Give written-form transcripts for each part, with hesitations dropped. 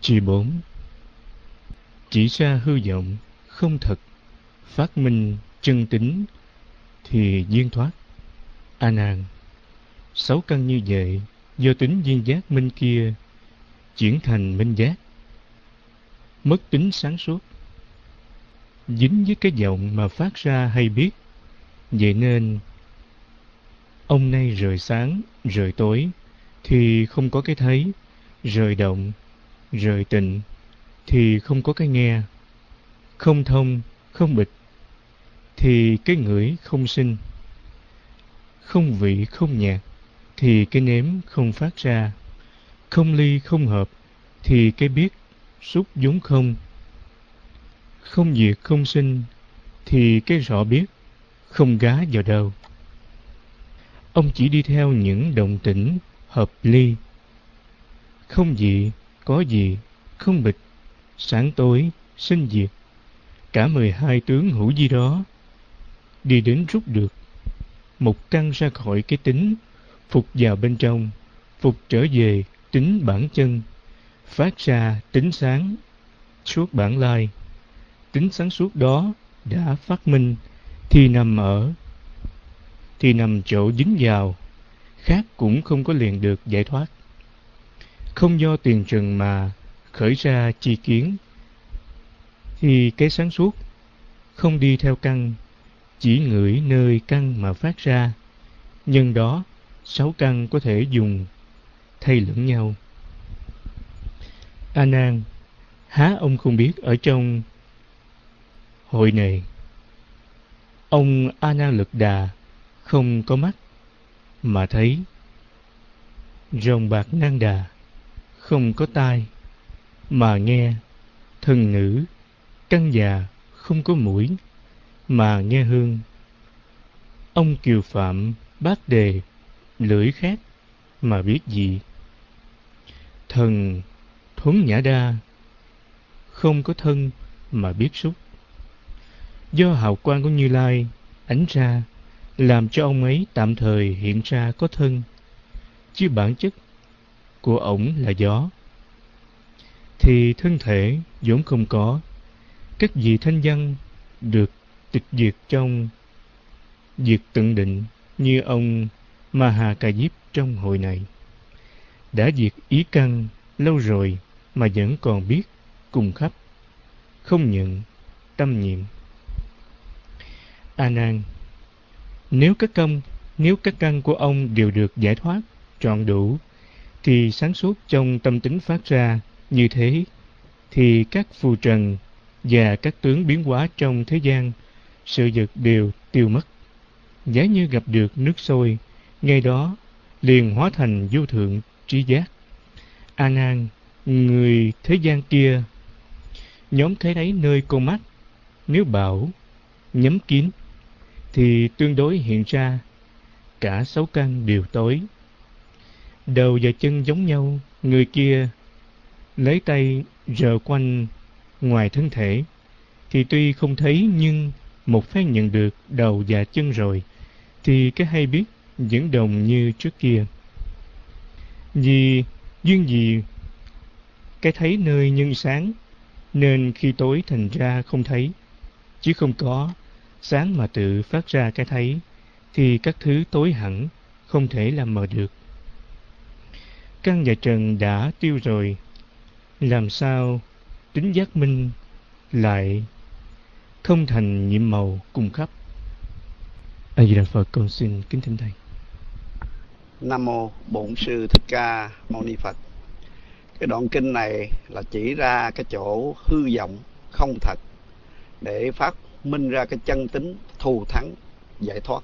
Chi 4. Chỉ ra hư vọng, không thật, phát minh chân tính thì duyên thoát. A Nan, 6 căn như vậy do tính duyên giác minh kia chuyển thành minh giác, mất tính sáng suốt, dính với cái vọng mà phát ra hay biết. Vậy nên ông nay rời sáng rời tối thì không có cái thấy, rời động rời tịnh thì không có cái nghe, không thông không bịch thì cái ngửi không sinh, không vị không nhạt thì cái nếm không phát ra, không ly không hợp thì cái biết xúc vốn không, không diệt không sinh thì cái rõ biết không gá vào đâu. Ông chỉ đi theo những động tĩnh hợp ly, không dị có dị, không bịch sáng tối sinh diệt, cả 12 tướng hữu vi đó, đi đến rút được một căn ra khỏi cái tính, phục vào bên trong, phục trở về tính bản chân, phát ra tính sáng suốt bản lai. Tính sáng suốt đó đã phát minh thì nằm chỗ dính vào, khác cũng không có liền được giải thoát. Không do tiền trần mà khởi ra chi kiến thì cái sáng suốt không đi theo căn, chỉ ngửi nơi căn mà phát ra. Nhân đó 6 căn có thể dùng thay lẫn nhau. A Nan, há ông không biết ở trong hội này, ông A Nan Lực Đà không có mắt mà thấy, Rồng Bạc Nan Đà không có tai mà nghe, thần nữ căn già không có mũi mà nghe hương. Ông Kiều Phạm Bát Đề lưỡi khác mà biết gì. Thần Thuấn Nhã Đa không có thân mà biết xúc. Do hào quang của Như Lai ánh ra làm cho ông ấy tạm thời hiện ra có thân, chứ bản chất của ổng là gió, thì thân thể vốn không có. Các vị thanh văn được tịch diệt trong diệt tận định, như ông Maha Ca Diếp trong hội này, đã diệt ý căn lâu rồi mà vẫn còn biết cùng khắp, không nhận tâm nhiệm. A Nan, nếu các căn của ông đều được giải thoát trọn đủ, thì sáng suốt trong tâm tính phát ra như thế, thì các phù trần và các tướng biến hóa trong thế gian, sự vật đều tiêu mất. Giá như gặp được nước sôi, ngay đó liền hóa thành vô thượng trí giác. A Nan, người thế gian kia nhóm thấy đấy nơi con mắt, nếu bảo nhắm kín thì tương đối hiện ra cả 6 căn đều tối. Đầu và chân giống nhau, người kia lấy tay rờ quanh ngoài thân thể thì tuy không thấy, nhưng một phát nhận được đầu và chân rồi thì cái hay biết vẫn đồng như trước kia. Vì duyên gì cái thấy nơi nhân sáng, nên khi tối thành ra không thấy, chứ không có sáng mà tự phát ra cái thấy, thì các thứ tối hẳn không thể làm mờ được. Căn và trần đã tiêu rồi, làm sao tính giác minh lại không thành nhiệm màu cùng khắp. A Di Đà Phật. Con xin kính thỉnh thầy. Nam mô Bổn Sư Thích Ca Mâu Ni Phật. Cái đoạn kinh này là chỉ ra cái chỗ hư vọng không thật để phát minh ra cái chân tính thù thắng giải thoát.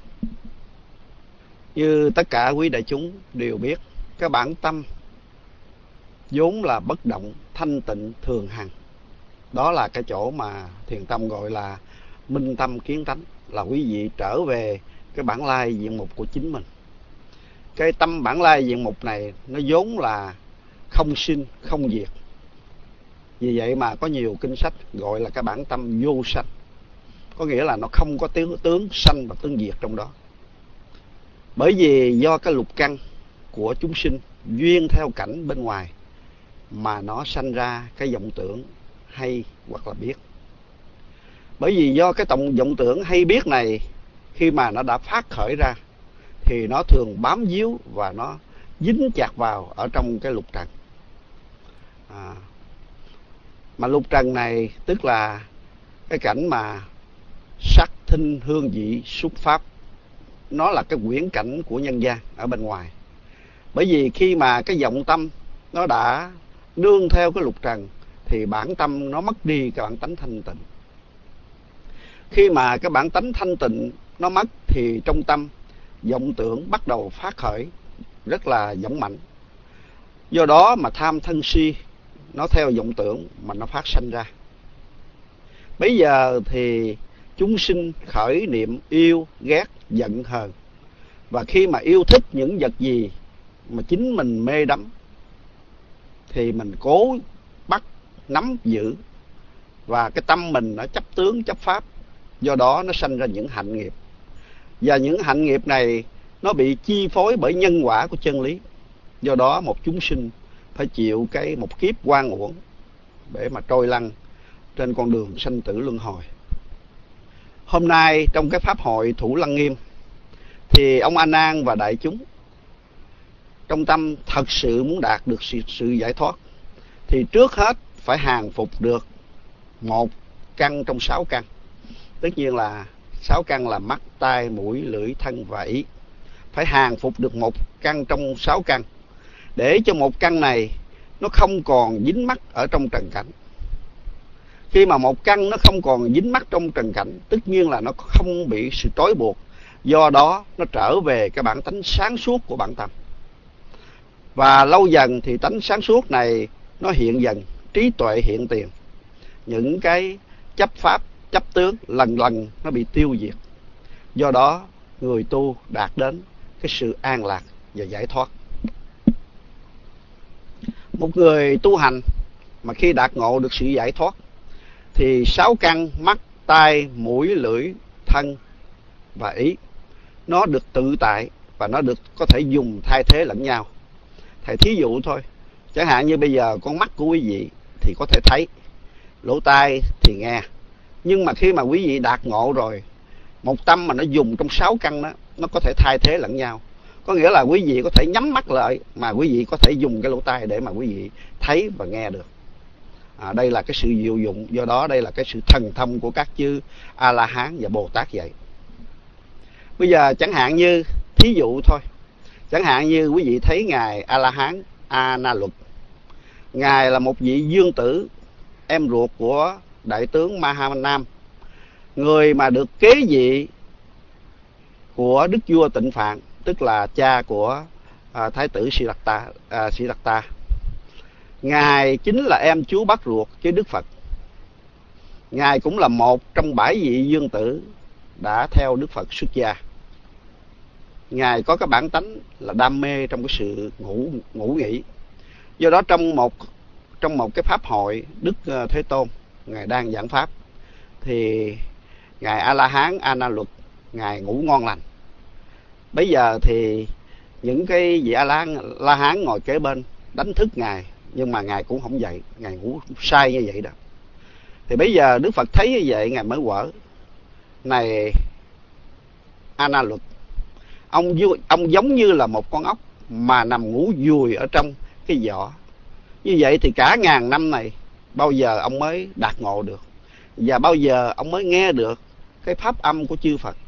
Như tất cả quý đại chúng đều biết, cái bản tâm vốn là bất động, thanh tịnh, thường hằng. Đó là cái chỗ mà thiền tâm gọi là minh tâm kiến tánh, là quý vị trở về cái bản lai diện mục của chính mình. Cái tâm bản lai diện mục này nó vốn là không sinh, không diệt. Vì vậy mà có nhiều kinh sách gọi là cái bản tâm vô sanh, có nghĩa là nó không có tướng sanh và tướng diệt trong đó. Bởi vì do cái lục căn của chúng sinh duyên theo cảnh bên ngoài, mà nó sanh ra cái vọng tưởng hay hoặc là biết. Bởi vì do cái vọng tưởng hay biết này, khi mà nó đã phát khởi ra thì nó thường bám víu và nó dính chặt vào ở trong cái lục trần. Mà lục trần này tức là cái cảnh mà sắc thinh hương vị xúc pháp, nó là cái quyển cảnh của nhân gian ở bên ngoài. Bởi vì khi mà cái vọng tâm nó đã nương theo cái lục trần thì bản tâm nó mất đi cái bản tánh thanh tịnh. Khi mà cái bản tánh thanh tịnh nó mất thì trong tâm vọng tưởng bắt đầu phát khởi rất là dũng mạnh. Do đó mà tham thân si nó theo vọng tưởng mà nó phát sanh ra. Bây giờ thì chúng sinh khởi niệm yêu, ghét, giận, hờn. Và khi mà yêu thích những vật gì mà chính mình mê đắm thì mình cố bắt, nắm giữ. Và cái tâm mình nó chấp tướng, chấp pháp. Do đó nó sanh ra những hạnh nghiệp. Và những hạnh nghiệp này nó bị chi phối bởi nhân quả của chân lý. Do đó một chúng sinh phải chịu một kiếp oan uổng để mà trôi lăn trên con đường sanh tử luân hồi. Hôm nay trong cái pháp hội Thủ Lăng Nghiêm thì ông A Nan và đại chúng trong tâm thật sự muốn đạt được sự giải thoát thì trước hết phải hàng phục được một căn trong 6 căn. Tất nhiên là 6 căn là mắt, tai, mũi, lưỡi, thân và ý. Phải hàng phục được một căn trong 6 căn để cho một căn này nó không còn dính mắc ở trong trần cảnh. Khi mà một căn nó không còn dính mắc trong trần cảnh, tất nhiên là nó không bị sự trói buộc. Do đó nó trở về cái bản tánh sáng suốt của bản tâm. Và lâu dần thì tánh sáng suốt này nó hiện dần, trí tuệ hiện tiền. Những cái chấp pháp, chấp tướng lần lần nó bị tiêu diệt. Do đó người tu đạt đến cái sự an lạc và giải thoát. Một người tu hành mà khi đạt ngộ được sự giải thoát thì 6 căn mắt, tai, mũi, lưỡi, thân và ý nó được tự tại và nó được có thể dùng thay thế lẫn nhau. Thầy thí dụ thôi, chẳng hạn như bây giờ con mắt của quý vị thì có thể thấy, lỗ tai thì nghe. Nhưng mà khi mà quý vị đạt ngộ rồi, một tâm mà nó dùng trong 6 căn đó, nó có thể thay thế lẫn nhau. Có nghĩa là quý vị có thể nhắm mắt lại mà quý vị có thể dùng cái lỗ tai để mà quý vị thấy và nghe được. Đây là cái sự diệu dụng. Do đó đây là cái sự thần thông của các chư A-la-hán và Bồ Tát vậy. Bây giờ chẳng hạn như thí dụ thôi, chẳng hạn như quý vị thấy ngài A-la-hán A Na Luật. Ngài là một vị dương tử, em ruột của đại tướng Ma-ha-nam, người mà được kế vị của đức vua Tịnh Phạn, tức là cha của thái tử Siddhartha. Ngài chính là em chú bác ruột với Đức Phật. Ngài cũng là một trong 7 vị dương tử đã theo Đức Phật xuất gia. Ngài có cái bản tánh là đam mê trong cái sự ngủ nghỉ. Do đó trong một cái pháp hội Đức Thế Tôn ngài đang giảng pháp thì ngài A-la-hán A Na Luật ngài ngủ ngon lành. Bây giờ thì những cái vị A-la-hán ngồi kế bên đánh thức ngài, nhưng mà ngài cũng không dậy, ngài ngủ say như vậy đó. Thì bây giờ Đức Phật thấy như vậy ngài mới quở: này A Na Luật, ông giống như là một con ốc mà nằm ngủ vùi ở trong cái vỏ. Như vậy thì cả ngàn năm này bao giờ ông mới đạt ngộ được, và bao giờ ông mới nghe được cái pháp âm của chư Phật.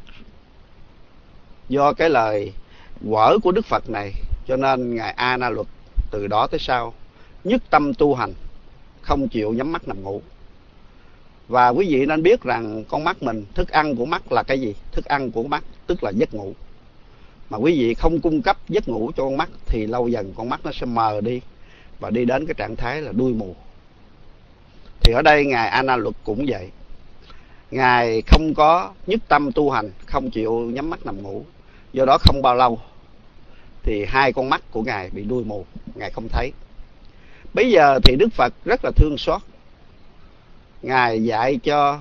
Do cái lời quở của Đức Phật này cho nên ngài A Na Luật từ đó tới sau nhất tâm tu hành, không chịu nhắm mắt nằm ngủ. Và quý vị nên biết rằng con mắt mình, thức ăn của mắt là cái gì? Thức ăn của mắt tức là giấc ngủ. Mà quý vị không cung cấp giấc ngủ cho con mắt thì lâu dần con mắt nó sẽ mờ đi và đi đến cái trạng thái là đuôi mù. Thì ở đây ngài A Na Luật cũng vậy. Ngài không có nhất tâm tu hành, không chịu nhắm mắt nằm ngủ. Do đó không bao lâu thì 2 con mắt của ngài bị đuôi mù, ngài không thấy. Bây giờ thì Đức Phật rất là thương xót. Ngài dạy cho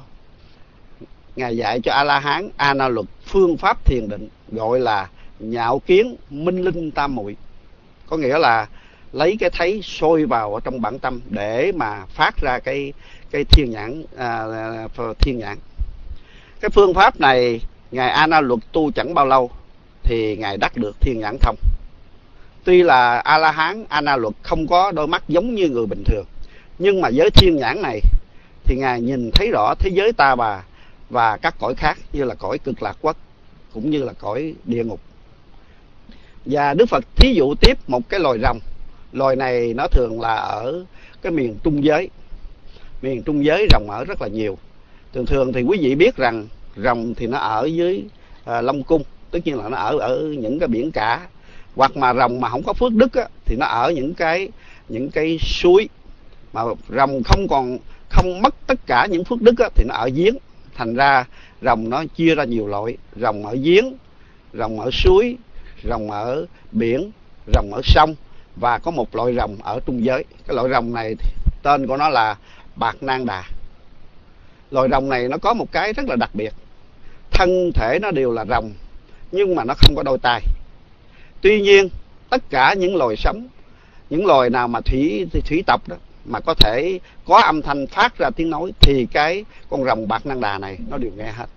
A-la-hán A Na Luật phương pháp thiền định gọi là nhạo kiến minh linh tam muội. Có nghĩa là lấy cái thấy sôi vào ở trong bản tâm để mà phát ra cái thiên nhãn, thiên nhãn. Cái phương pháp này ngài A Na Luật tu chẳng bao lâu thì ngài đắc được thiên nhãn thông. Tuy là A La Hán A Na Luật không có đôi mắt giống như người bình thường, nhưng mà với thiên nhãn này thì ngài nhìn thấy rõ thế giới ta bà và các cõi khác, như là cõi Cực Lạc Quốc cũng như là cõi địa ngục. Và Đức Phật thí dụ tiếp một cái loài rồng. Loài này nó thường là ở cái miền trung giới. Miền trung giới rồng ở rất là nhiều. Thường thường thì quý vị biết rằng rồng thì nó ở dưới Long Cung, tất nhiên là nó ở những cái biển cả. Hoặc mà rồng mà không có phước đức á, thì nó ở những cái suối. Mà rồng không mất tất cả những phước đức á, thì nó ở giếng. Thành ra rồng nó chia ra nhiều loại: rồng ở giếng, rồng ở suối, rồng ở biển, rồng ở sông, và có một loại rồng ở trung giới. Cái loại rồng này tên của nó là Bạc Nang Đà. Loài rồng này nó có một cái rất là đặc biệt. Thân thể nó đều là rồng, nhưng mà nó không có đôi tai. Tuy nhiên tất cả những loài sống, những loài nào mà thủy tộc đó mà có thể có âm thanh phát ra tiếng nói, thì cái con rồng Bạc Nang Đà này nó đều nghe hết.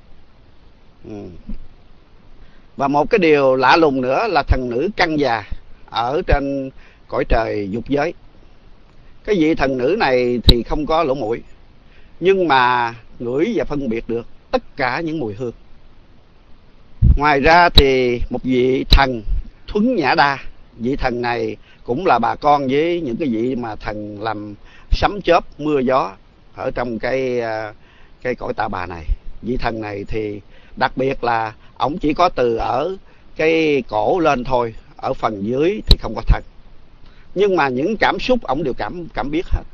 Và một cái điều lạ lùng nữa là thần nữ Căn Già ở trên cõi trời dục giới. Cái vị thần nữ này thì không có lỗ mũi, nhưng mà ngửi và phân biệt được tất cả những mùi hương. Ngoài ra thì một vị thần Thuấn Nhã Đa. Vị thần này cũng là bà con với những cái vị mà thần làm sấm chớp mưa gió ở trong cái cõi tạ bà này. Vị thần này thì đặc biệt là ổng chỉ có từ ở cái cổ lên thôi, ở phần dưới thì không có thân. Nhưng mà những cảm xúc ổng đều cảm biết hết.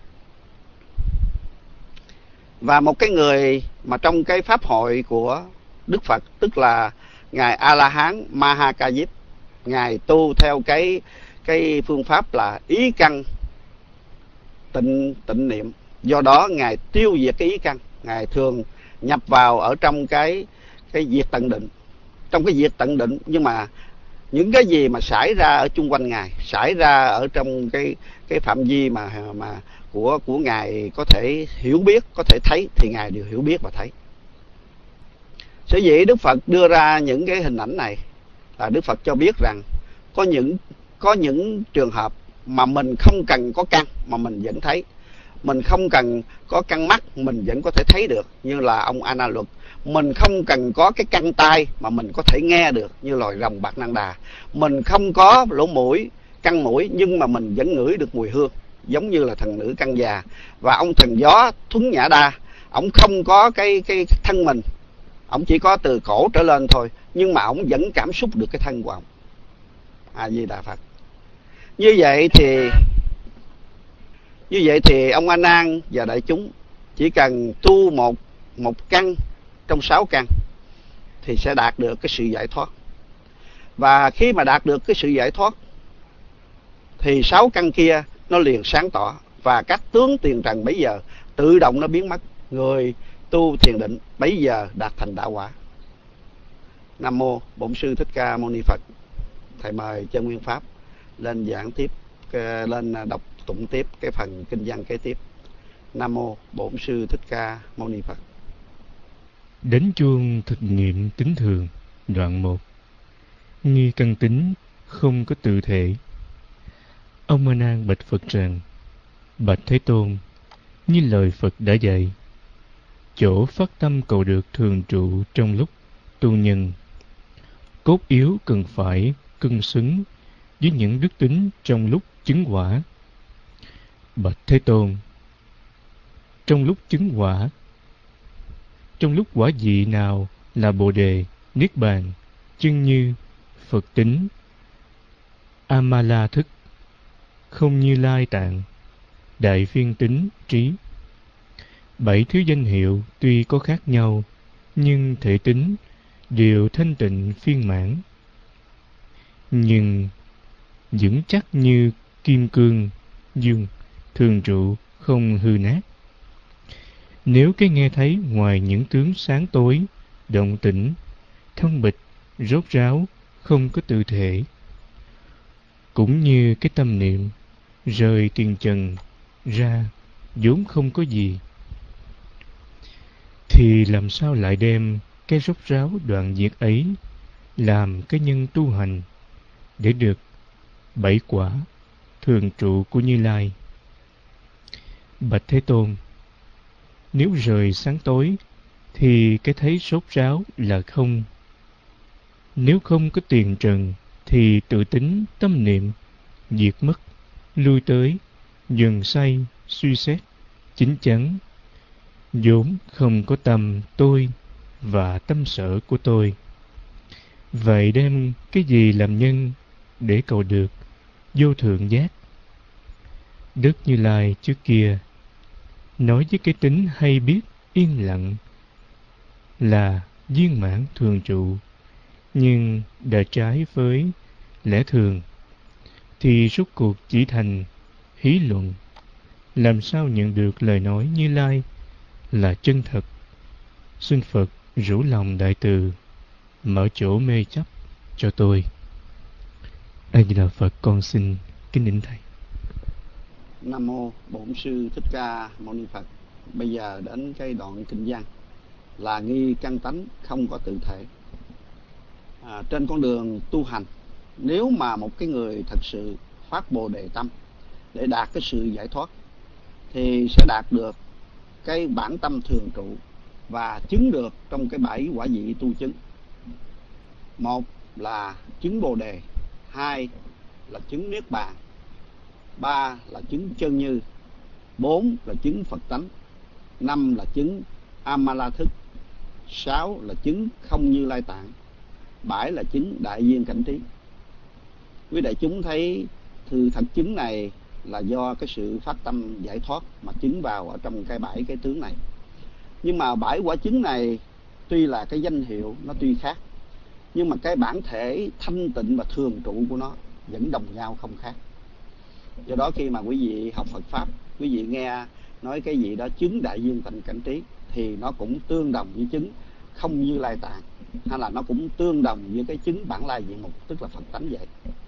Và một cái người mà trong cái pháp hội của Đức Phật, tức là ngài A La Hán Ma Ha Ca Diếp, ngài tu theo cái phương pháp là ý căn tịnh niệm. Do đó ngài tiêu diệt cái ý căn. Ngài thường nhập vào ở trong cái diệt tận định. Trong cái diệt tận định, nhưng mà những cái gì mà xảy ra ở chung quanh ngài, xảy ra ở trong cái phạm vi mà của ngài có thể hiểu biết, có thể thấy, thì ngài đều hiểu biết và thấy. Sở dĩ Đức Phật đưa ra những cái hình ảnh này là Đức Phật cho biết rằng có những trường hợp mà mình không cần có căn mà mình vẫn thấy. Mình không cần có căn mắt mình vẫn có thể thấy được, như là ông A Na Luật. Mình không cần có cái căn tai mà mình có thể nghe được, như loài rồng Bạc Nang Đà. Mình không có lỗ mũi, căn mũi, nhưng mà mình vẫn ngửi được mùi hương, giống như là thần nữ Căn Già. Và ông thần gió Thuấn Nhã Đa, ông không có cái thân mình, ông chỉ có từ cổ trở lên thôi, nhưng mà ông vẫn cảm xúc được cái thân của ông. A Di Đà Phật. Như vậy thì ông A Nan và đại chúng chỉ cần tu một căn trong 6 căn thì sẽ đạt được cái sự giải thoát. Và khi mà đạt được cái sự giải thoát thì 6 căn kia nó liền sáng tỏ, và các tướng tiền trần bấy giờ tự động nó biến mất. Người tu thiền định bấy giờ đạt thành đạo quả. Nam mô Bổn Sư Thích Ca Mâu Ni Phật. Thầy mời Chân Nguyên Pháp lên giảng tiếp, lên đọc tụng tiếp cái phần kinh văn kế tiếp. Nam mô Bổn Sư Thích Ca Mâu Ni Phật. Đến chuông thực nghiệm tính thường. Đoạn 1. Nghi căn tính không có tự thể. Ông A Nan bạch Phật rằng: Bạch Thế Tôn, như lời Phật đã dạy, chỗ phát tâm cầu được thường trụ trong lúc tu nhân. Cốt yếu cần phải cân xứng với những đức tính trong lúc chứng quả. Bạch Thế Tôn, trong lúc chứng quả, trong lúc quả vị nào là Bồ Đề, Niết Bàn, chân như, Phật tính, Amala thức, không Như Lai tạng, đại phiên tính, trí. 7 thứ danh hiệu tuy có khác nhau, nhưng thể tính đều thanh tịnh phiên mãn, nhưng vững chắc như kim cương dương, thường trụ không hư nát. Nếu cái nghe thấy ngoài những tướng sáng tối, động tĩnh, thông bịch, rốt ráo, không có tự thể, cũng như cái tâm niệm rời tiền trần ra vốn không có gì, thì làm sao lại đem cái rốt ráo đoạn diệt ấy làm cái nhân tu hành để được 7 quả thường trụ của Như Lai? Bạch Thế Tôn, nếu rời sáng tối thì cái thấy sốt ráo là không. Nếu không có tiền trần thì tự tính tâm niệm diệt mất, lui tới dần say suy xét chính chắn, vốn không có tâm tôi và tâm sở của tôi. Vậy đem cái gì làm nhân để cầu được vô thượng giác? Đức Như Lai trước kia nói với cái tính hay biết yên lặng là viên mãn thường trụ, nhưng đã trái với lẽ thường thì rốt cuộc chỉ thành hí luận. Làm sao nhận được lời nói Như Lai là chân thật? Xin Phật rủ lòng đại từ mở chỗ mê chấp cho tôi. A Di Đà Phật. Con xin kính đảnh thầy. Nam mô Bổn Sư Thích Ca Mâu Ni Phật. Bây giờ đến cái đoạn kinh văn là nghi căn tánh không có tự thể. Trên con đường tu hành, nếu mà một cái người thật sự phát Bồ Đề tâm để đạt cái sự giải thoát, thì sẽ đạt được cái bản tâm thường trụ và chứng được trong cái 7 quả vị tu chứng. Một là chứng Bồ Đề, hai là chứng Niết Bàn, ba là chứng chân như, bốn là chứng Phật tánh, năm là chứng Amala thức, sáu là chứng không Như Lai tạng, bảy là chứng đại viên cảnh trí. Quý đại chúng thấy từ thật chứng này là do cái sự phát tâm giải thoát mà chứng vào ở trong cái 7 cái tướng này. Nhưng mà 7 quả chứng này tuy là cái danh hiệu nó tuy khác, nhưng mà cái bản thể thanh tịnh và thường trụ của nó vẫn đồng nhau không khác. Do đó khi mà quý vị học Phật Pháp, quý vị nghe nói cái gì đó chứng đại viên tịnh cảnh trí, thì nó cũng tương đồng với chứng không Như Lai tạng, hay là nó cũng tương đồng với cái chứng bản lai diện mục, tức là Phật tánh vậy.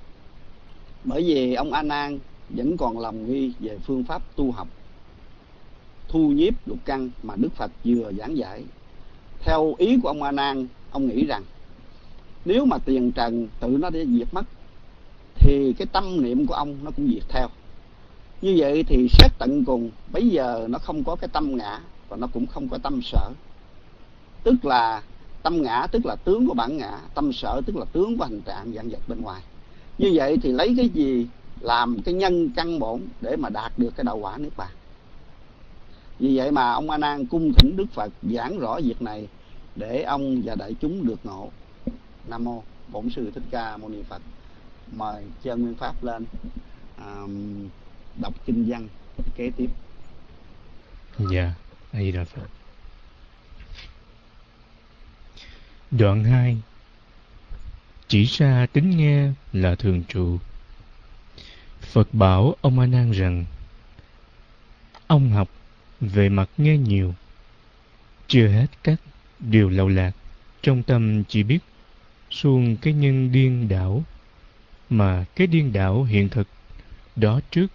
Bởi vì ông A Nan vẫn còn lòng nghi về phương pháp tu học thu nhiếp lục căn mà Đức Phật vừa giảng giải. Theo ý của ông A Nan, ông nghĩ rằng nếu mà tiền trần tự nó để diệt mất thì cái tâm niệm của ông nó cũng diệt theo. Như vậy thì xét tận cùng, bây giờ nó không có cái tâm ngã và nó cũng không có tâm sở. Tức là tâm ngã tức là tướng của bản ngã, tâm sở tức là tướng của hành trạng vạn vật bên ngoài. Như vậy thì lấy cái gì làm cái nhân căn bổn để mà đạt được cái đạo quả Niết Bàn? Vì vậy mà ông A Nan cung thỉnh Đức Phật giảng rõ việc này để ông và đại chúng được ngộ. Nam mô Bổn Sư Thích Ca Mâu Ni Phật. Mời Chân Nguyên Pháp lên đọc kinh văn kế tiếp. Dạ, A Di Đà Phật. Đoạn 2. Chỉ ra tính nghe là thường trụ. Phật bảo ông A Nan rằng: ông học về mặt nghe nhiều, chưa hết các điều lậu lạc, trong tâm chỉ biết xuông cái nhân điên đảo, mà cái điên đảo hiện thực đó trước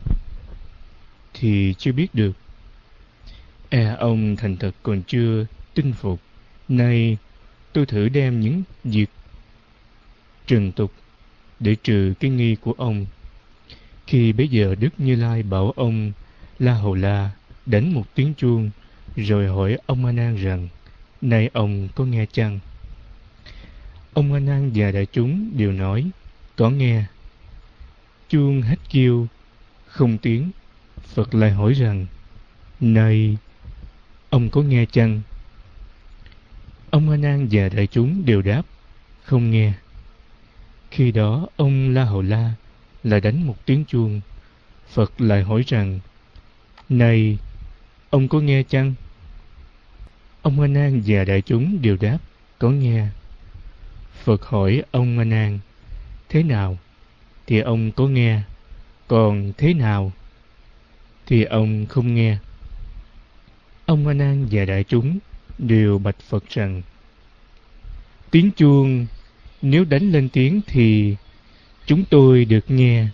thì chưa biết được. Ông thành thật còn chưa tin phục. Nay tôi thử đem những việc trần tục để trừ cái nghi của ông. Khi bấy giờ Đức Như Lai bảo ông La Hầu La đánh một tiếng chuông, rồi hỏi ông A Nan rằng: này ông có nghe chăng? Ông A Nan và đại chúng đều nói: có nghe. Chuông hết kêu không tiếng. Phật lại hỏi rằng: này ông có nghe chăng? Ông A Nan và đại chúng đều đáp: không nghe. Khi đó ông La Hầu La lại đánh một tiếng chuông. Phật lại hỏi rằng: này ông có nghe chăng? Ông A Nan và đại chúng đều đáp: có nghe. Phật hỏi ông A Nan: thế nào thì ông có nghe, còn thế nào thì ông không nghe? Ông A Nan và đại chúng đều bạch Phật rằng: tiếng chuông nếu đánh lên tiếng thì chúng tôi được nghe.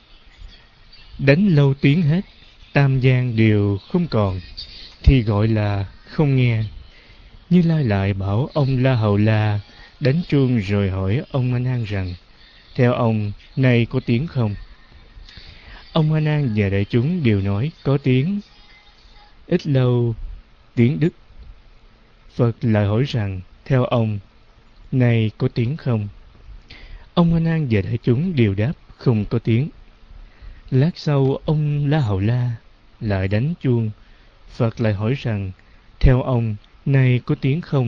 Đánh lâu tiếng hết, tam gian đều không còn, thì gọi là không nghe. Như Lai lại bảo ông La Hầu La đánh chuông rồi hỏi ông A Nan rằng, theo ông, nay có tiếng không? Ông A Nan và đại chúng đều nói có tiếng. Ít lâu, tiếng đứt. Phật lại hỏi rằng, theo ông, nay có tiếng không? Ông A Nan và đại chúng đều đáp không có tiếng. Lát sau, ông La Hầu La lại đánh chuông. Phật lại hỏi rằng, theo ông, nay có tiếng không?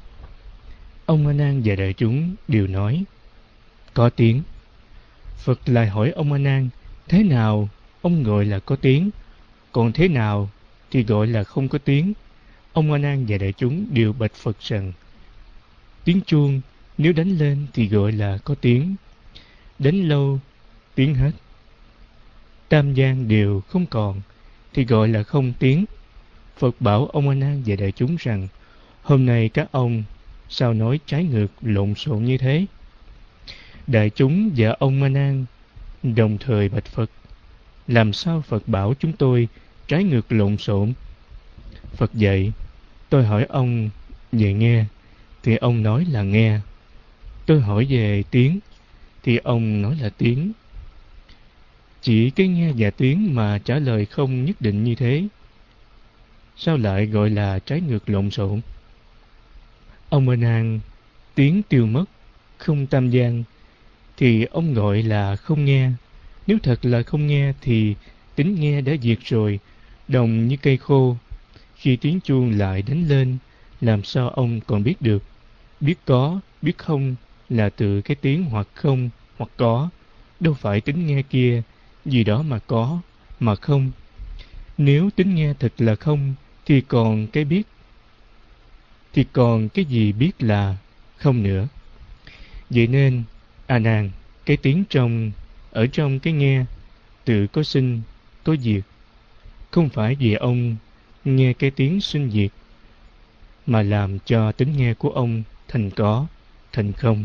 Ông A Nan và đại chúng đều nói có tiếng. Phật lại hỏi ông A Nan, thế nào ông gọi là có tiếng, còn thế nào thì gọi là không có tiếng? Ông A Nan và đại chúng đều bạch Phật rằng, tiếng chuông nếu đánh lên thì gọi là có tiếng, đánh lâu tiếng hết, tam gian đều không còn thì gọi là không tiếng. Phật bảo ông A Nan và đại chúng rằng, hôm nay các ông sao nói trái ngược lộn xộn như thế? Đại chúng và ông A Nan đồng thời bạch Phật, làm sao Phật bảo chúng tôi trái ngược lộn xộn? Phật dạy, tôi hỏi ông về nghe thì ông nói là nghe, tôi hỏi về tiếng thì ông nói là tiếng. Chỉ cái nghe và tiếng mà trả lời không nhất định như thế, sao lại gọi là trái ngược lộn xộn? Ông A Nan, tiếng tiêu mất, không tam gian, thì ông gọi là không nghe. Nếu thật là không nghe thì tính nghe đã diệt rồi, đồng như cây khô. Khi tiếng chuông lại đánh lên, làm sao ông còn biết được? Biết có, biết không là từ cái tiếng hoặc không, hoặc có. Đâu phải tính nghe kia, gì đó mà có, mà không. Nếu tính nghe thật là không, thì còn cái biết, thì còn cái gì biết là không nữa. Vậy nên, A Nan, cái tiếng ở trong cái nghe, tự có sinh, có diệt. Không phải vì ông nghe cái tiếng sinh diệt, mà làm cho tính nghe của ông thành có, thành không.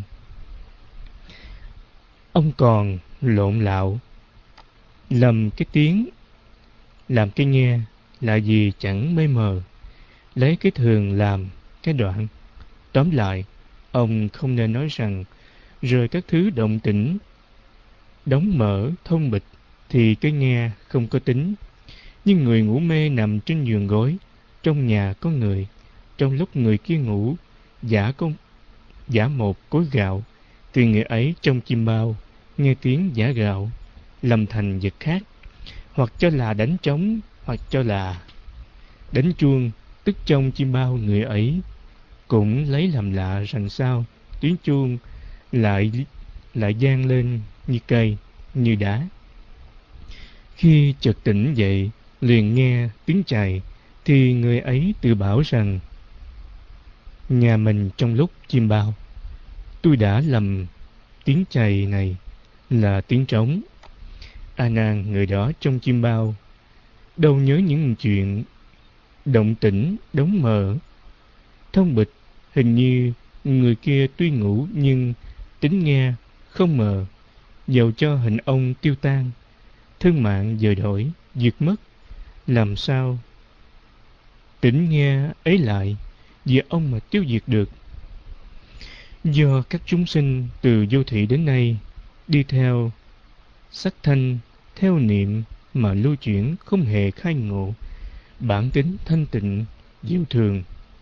Ông còn lộn lạo, lầm cái tiếng, làm cái nghe là gì chẳng mê mờ, lấy cái thường làm cái đoạn. Tóm lại, ông không nên nói rằng, rồi các thứ động tĩnh, đóng mở, thông bịch, thì cái nghe không có tính. Nhưng người ngủ mê nằm trên giường gối, trong nhà có người, trong lúc người kia ngủ, giả một cối gạo, thì người ấy trong chim bao, nghe tiếng giả gạo, lầm thành vật khác, hoặc cho là đánh trống, hoặc cho là đánh chuông, tức trong chim bao người ấy cũng lấy làm lạ rằng sao tiếng chuông lại vang lên như cây, như đá. Khi chợt tỉnh dậy, liền nghe tiếng chày, thì người ấy tự bảo rằng, nhà mình trong lúc chim bao, tôi đã lầm tiếng chày này là tiếng trống. A Nan, người đó trong chim bao, đâu nhớ những chuyện động tĩnh đóng mở, thông bịch. Hình như người kia tuy ngủ nhưng tính nghe không mờ, dầu cho hình ông tiêu tan, thân mạng dời đổi, diệt mất, làm sao tính nghe ấy lại vì ông mà tiêu diệt được? Do các chúng sinh từ vô thị đến nay đi theo sắc thanh, theo niệm mà lưu chuyển, không hề khai ngộ bản tính thanh tịnh diệu thường.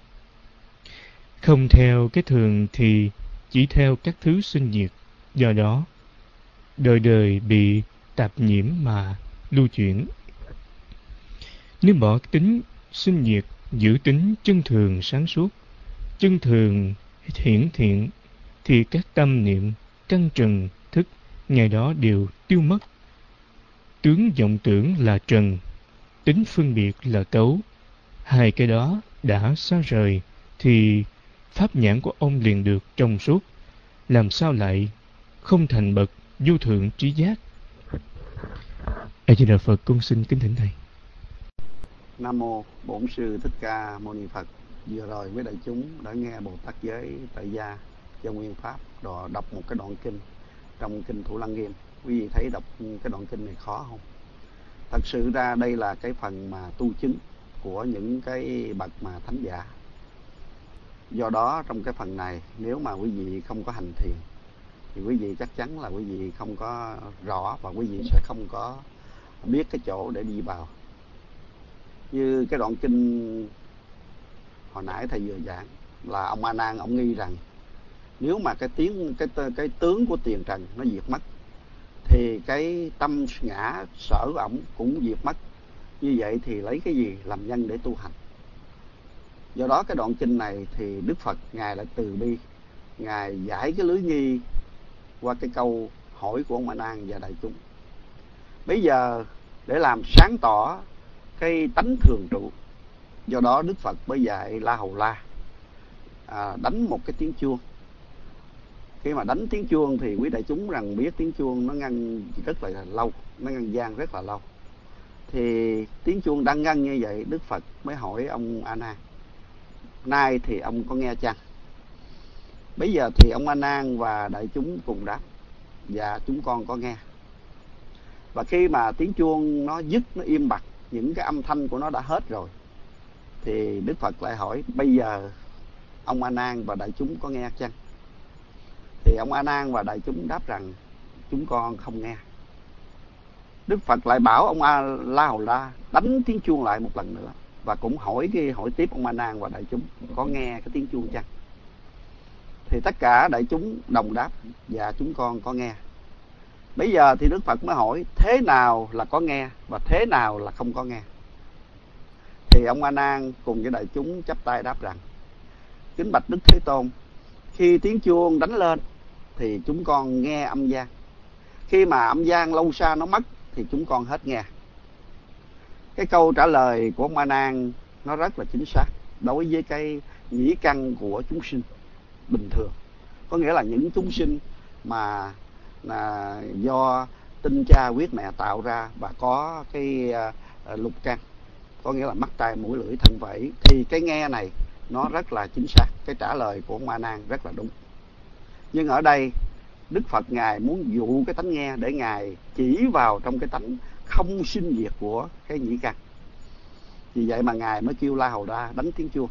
Không theo cái thường thì chỉ theo các thứ sinh diệt, do đó đời đời bị tạp nhiễm mà lưu chuyển. Nếu bỏ tính sinh diệt, giữ tính chân thường sáng suốt, chân thường hiển thiện, thì các tâm niệm căn trần thức ngày đó đều tiêu mất. Tướng vọng tưởng là trần, tính phân biệt là cấu. Hai cái đó đã xa rời thì pháp nhãn của ông liền được trong suốt, làm sao lại không thành bậc vô thượng trí giác? A Di Đà Phật, con xin kính thỉnh thầy. Nam mô Bổn Sư Thích Ca Mâu Ni Phật. Vừa rồi với đại chúng đã nghe Bồ Tát Giới tại gia cho nguyên pháp đọc một cái đoạn kinh trong kinh Thủ Lăng Nghiêm. Quý vị thấy đọc cái đoạn kinh này khó không? Thật sự ra đây là cái phần mà tu chứng của những cái bậc mà thánh giả. Do đó trong cái phần này, nếu mà quý vị không có hành thiền thì quý vị chắc chắn là quý vị không có rõ, và quý vị sẽ không có biết cái chỗ để đi vào. Như cái đoạn kinh hồi nãy thầy vừa giảng là ông A Nan ông nghi rằng nếu mà cái tướng của tiền trần nó diệt mất thì cái tâm ngã sở ổng cũng diệt mất. Như vậy thì lấy cái gì làm nhân để tu hành? Do đó cái đoạn kinh này thì Đức Phật Ngài lại từ bi, Ngài giải cái lưới nghi qua cái câu hỏi của ông A Nan và đại chúng. Bây giờ để làm sáng tỏ cái tánh thường trụ, do đó Đức Phật mới dạy La Hầu La đánh một cái tiếng chuông. Khi mà đánh tiếng chuông thì quý đại chúng rằng biết tiếng chuông nó ngân rất là lâu, nó ngân vang rất là lâu. Thì tiếng chuông đang ngân như vậy, Đức Phật mới hỏi ông A Nan: nay thì ông có nghe chăng? Bây giờ thì ông A Nan và đại chúng cùng đáp: dạ chúng con có nghe. Và khi mà tiếng chuông nó dứt, nó im bặt, những cái âm thanh của nó đã hết rồi, thì Đức Phật lại hỏi: bây giờ ông A Nan và đại chúng có nghe chăng? Thì ông A Nan và đại chúng đáp rằng chúng con không nghe. Đức Phật lại bảo ông La Hầu La đánh tiếng chuông lại một lần nữa, và cũng hỏi tiếp ông A Nan và đại chúng có nghe cái tiếng chuông chăng? Thì tất cả đại chúng đồng đáp: dạ chúng con có nghe. Bây giờ thì Đức Phật mới hỏi thế nào là có nghe và thế nào là không có nghe. Thì ông A Nan cùng với đại chúng chắp tay đáp rằng: kính bạch Đức Thế Tôn, khi tiếng chuông đánh lên thì chúng con nghe âm vang. Khi mà âm vang lâu xa nó mất thì chúng con hết nghe. Cái câu trả lời của ông A Nan nó rất là chính xác đối với cái nhĩ căn của chúng sinh bình thường. Có nghĩa là những chúng sinh mà do tinh cha huyết mẹ tạo ra và có cái lục căn, có nghĩa là mắt tai mũi lưỡi thân và ý, thì cái nghe này nó rất là chính xác. Cái trả lời của ông A Nan rất là đúng. Nhưng ở đây Đức Phật Ngài muốn dụ cái tánh nghe để Ngài chỉ vào trong cái tánh không sinh diệt của cái nhĩ căn. Vì vậy mà Ngài mới kêu La Hầu La đánh tiếng chuông.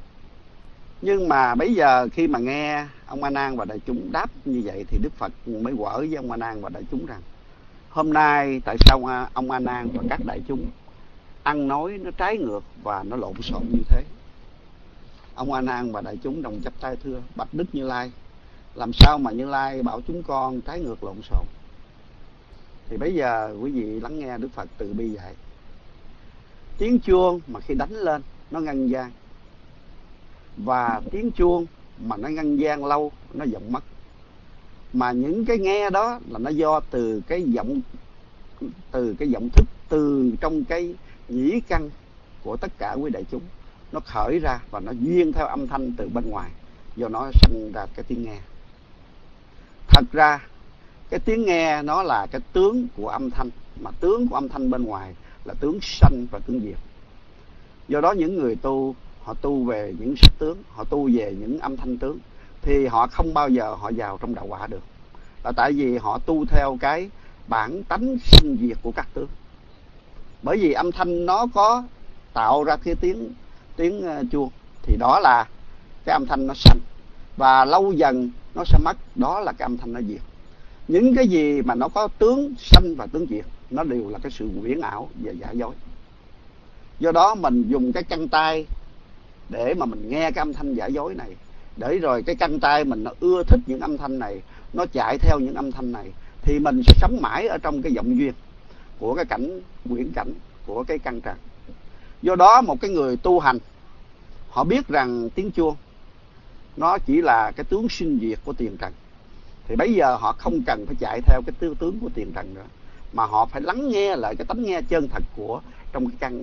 Nhưng mà bây giờ khi mà nghe ông A Nan và đại chúng đáp như vậy thì Đức Phật mới quở với ông A Nan và đại chúng rằng: hôm nay tại sao ông A Nan và các đại chúng ăn nói nó trái ngược và nó lộn xộn như thế? Ông A Nan và đại chúng đồng chắp tay thưa: bạch Đức Như Lai, làm sao mà Như Lai bảo chúng con trái ngược lộn xộn? Thì bây giờ quý vị lắng nghe Đức Phật từ bi dạy. Tiếng chuông mà khi đánh lên nó ngân vang, và tiếng chuông mà nó ngân vang lâu nó vọng mất. Mà những cái nghe đó là nó do từ cái vọng thức, từ trong cái nhĩ căn của tất cả quý đại chúng nó khởi ra, và nó duyên theo âm thanh từ bên ngoài, do nó sanh ra cái tiếng nghe. Thật ra cái tiếng nghe nó là cái tướng của âm thanh, mà tướng của âm thanh bên ngoài là tướng sanh và tướng diệt. Do đó những người tu, họ tu về những sắc tướng, họ tu về những âm thanh tướng, thì họ không bao giờ họ vào trong đạo quả được. Là tại vì họ tu theo cái bản tánh sinh diệt của các tướng. Bởi vì âm thanh nó có tạo ra cái tiếng chuông, thì đó là cái âm thanh nó sanh, và lâu dần nó sẽ mất, đó là cái âm thanh nó diệt. Những cái gì mà nó có tướng sanh và tướng diệt, nó đều là cái sự huyễn ảo và giả dối. Do đó mình dùng cái căn tay để mà mình nghe cái âm thanh giả dối này, để rồi cái căn tay mình nó ưa thích những âm thanh này, nó chạy theo những âm thanh này, thì mình sẽ sống mãi ở trong cái vọng duyên của cái cảnh quyển cảnh của cái căn trần. Do đó một cái người tu hành, họ biết rằng tiếng chuông nó chỉ là cái tướng sinh diệt của tiền trần, thì bây giờ họ không cần phải chạy theo cái tư tướng của tiền trần nữa, mà họ phải lắng nghe lại cái tánh nghe chân thật của trong cái căn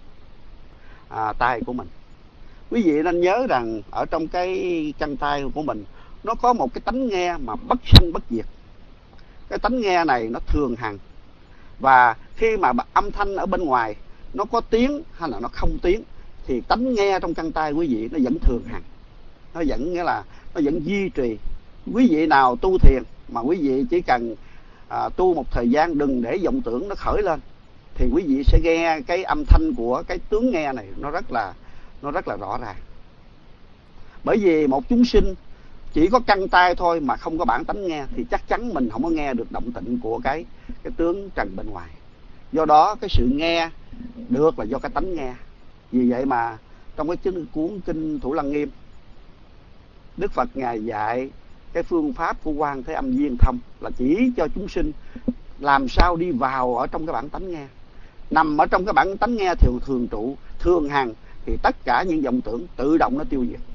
tay của mình. Quý vị nên nhớ rằng ở trong cái căn tay của mình nó có một cái tánh nghe mà bất sanh bất diệt. Cái tánh nghe này nó thường hằng, và khi mà âm thanh ở bên ngoài nó có tiếng hay là nó không tiếng, thì tánh nghe trong căn tay quý vị nó vẫn thường hằng, nó vẫn nghĩa là nó vẫn duy trì. Quý vị nào tu thiền mà quý vị chỉ cần tu một thời gian, đừng để vọng tưởng nó khởi lên, thì quý vị sẽ nghe cái âm thanh của cái tướng nghe này nó rất là rõ ràng. Bởi vì một chúng sinh chỉ có căn tai thôi mà không có bản tánh nghe, thì chắc chắn mình không có nghe được động tĩnh của cái tướng trần bên ngoài. Do đó cái sự nghe được là do cái tánh nghe. Vì vậy mà trong cái cuốn kinh Thủ Lăng Nghiêm, Đức Phật Ngài dạy cái phương pháp của Quan Thế Âm Viên Thông là chỉ cho chúng sinh làm sao đi vào ở trong cái bản tánh nghe. Nằm ở trong cái bản tánh nghe thường trụ, thường hằng, thì tất cả những vọng tưởng tự động nó tiêu diệt.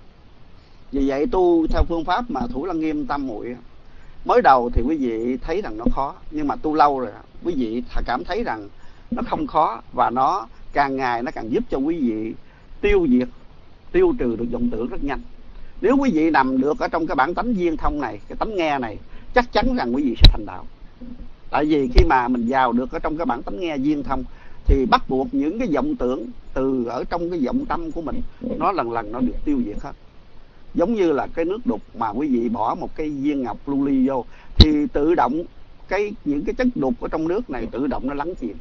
Vì vậy tu theo phương pháp mà Thủ Lăng Nghiêm Tam Muội, mới đầu thì quý vị thấy rằng nó khó, nhưng mà tu lâu rồi quý vị cảm thấy rằng nó không khó, và nó càng ngày nó càng giúp cho quý vị tiêu trừ được vọng tưởng rất nhanh. Nếu quý vị nằm được ở trong cái bản tánh viên thông này, cái tánh nghe này, chắc chắn rằng quý vị sẽ thành đạo. Tại vì khi mà mình vào được ở trong cái bản tánh nghe viên thông thì bắt buộc những cái vọng tưởng từ ở trong cái vọng tâm của mình nó lần lần nó được tiêu diệt hết. Giống như là cái nước đục mà quý vị bỏ một cái viên ngọc lưu ly vô thì tự động những cái chất đục ở trong nước này tự động nó lắng chìm.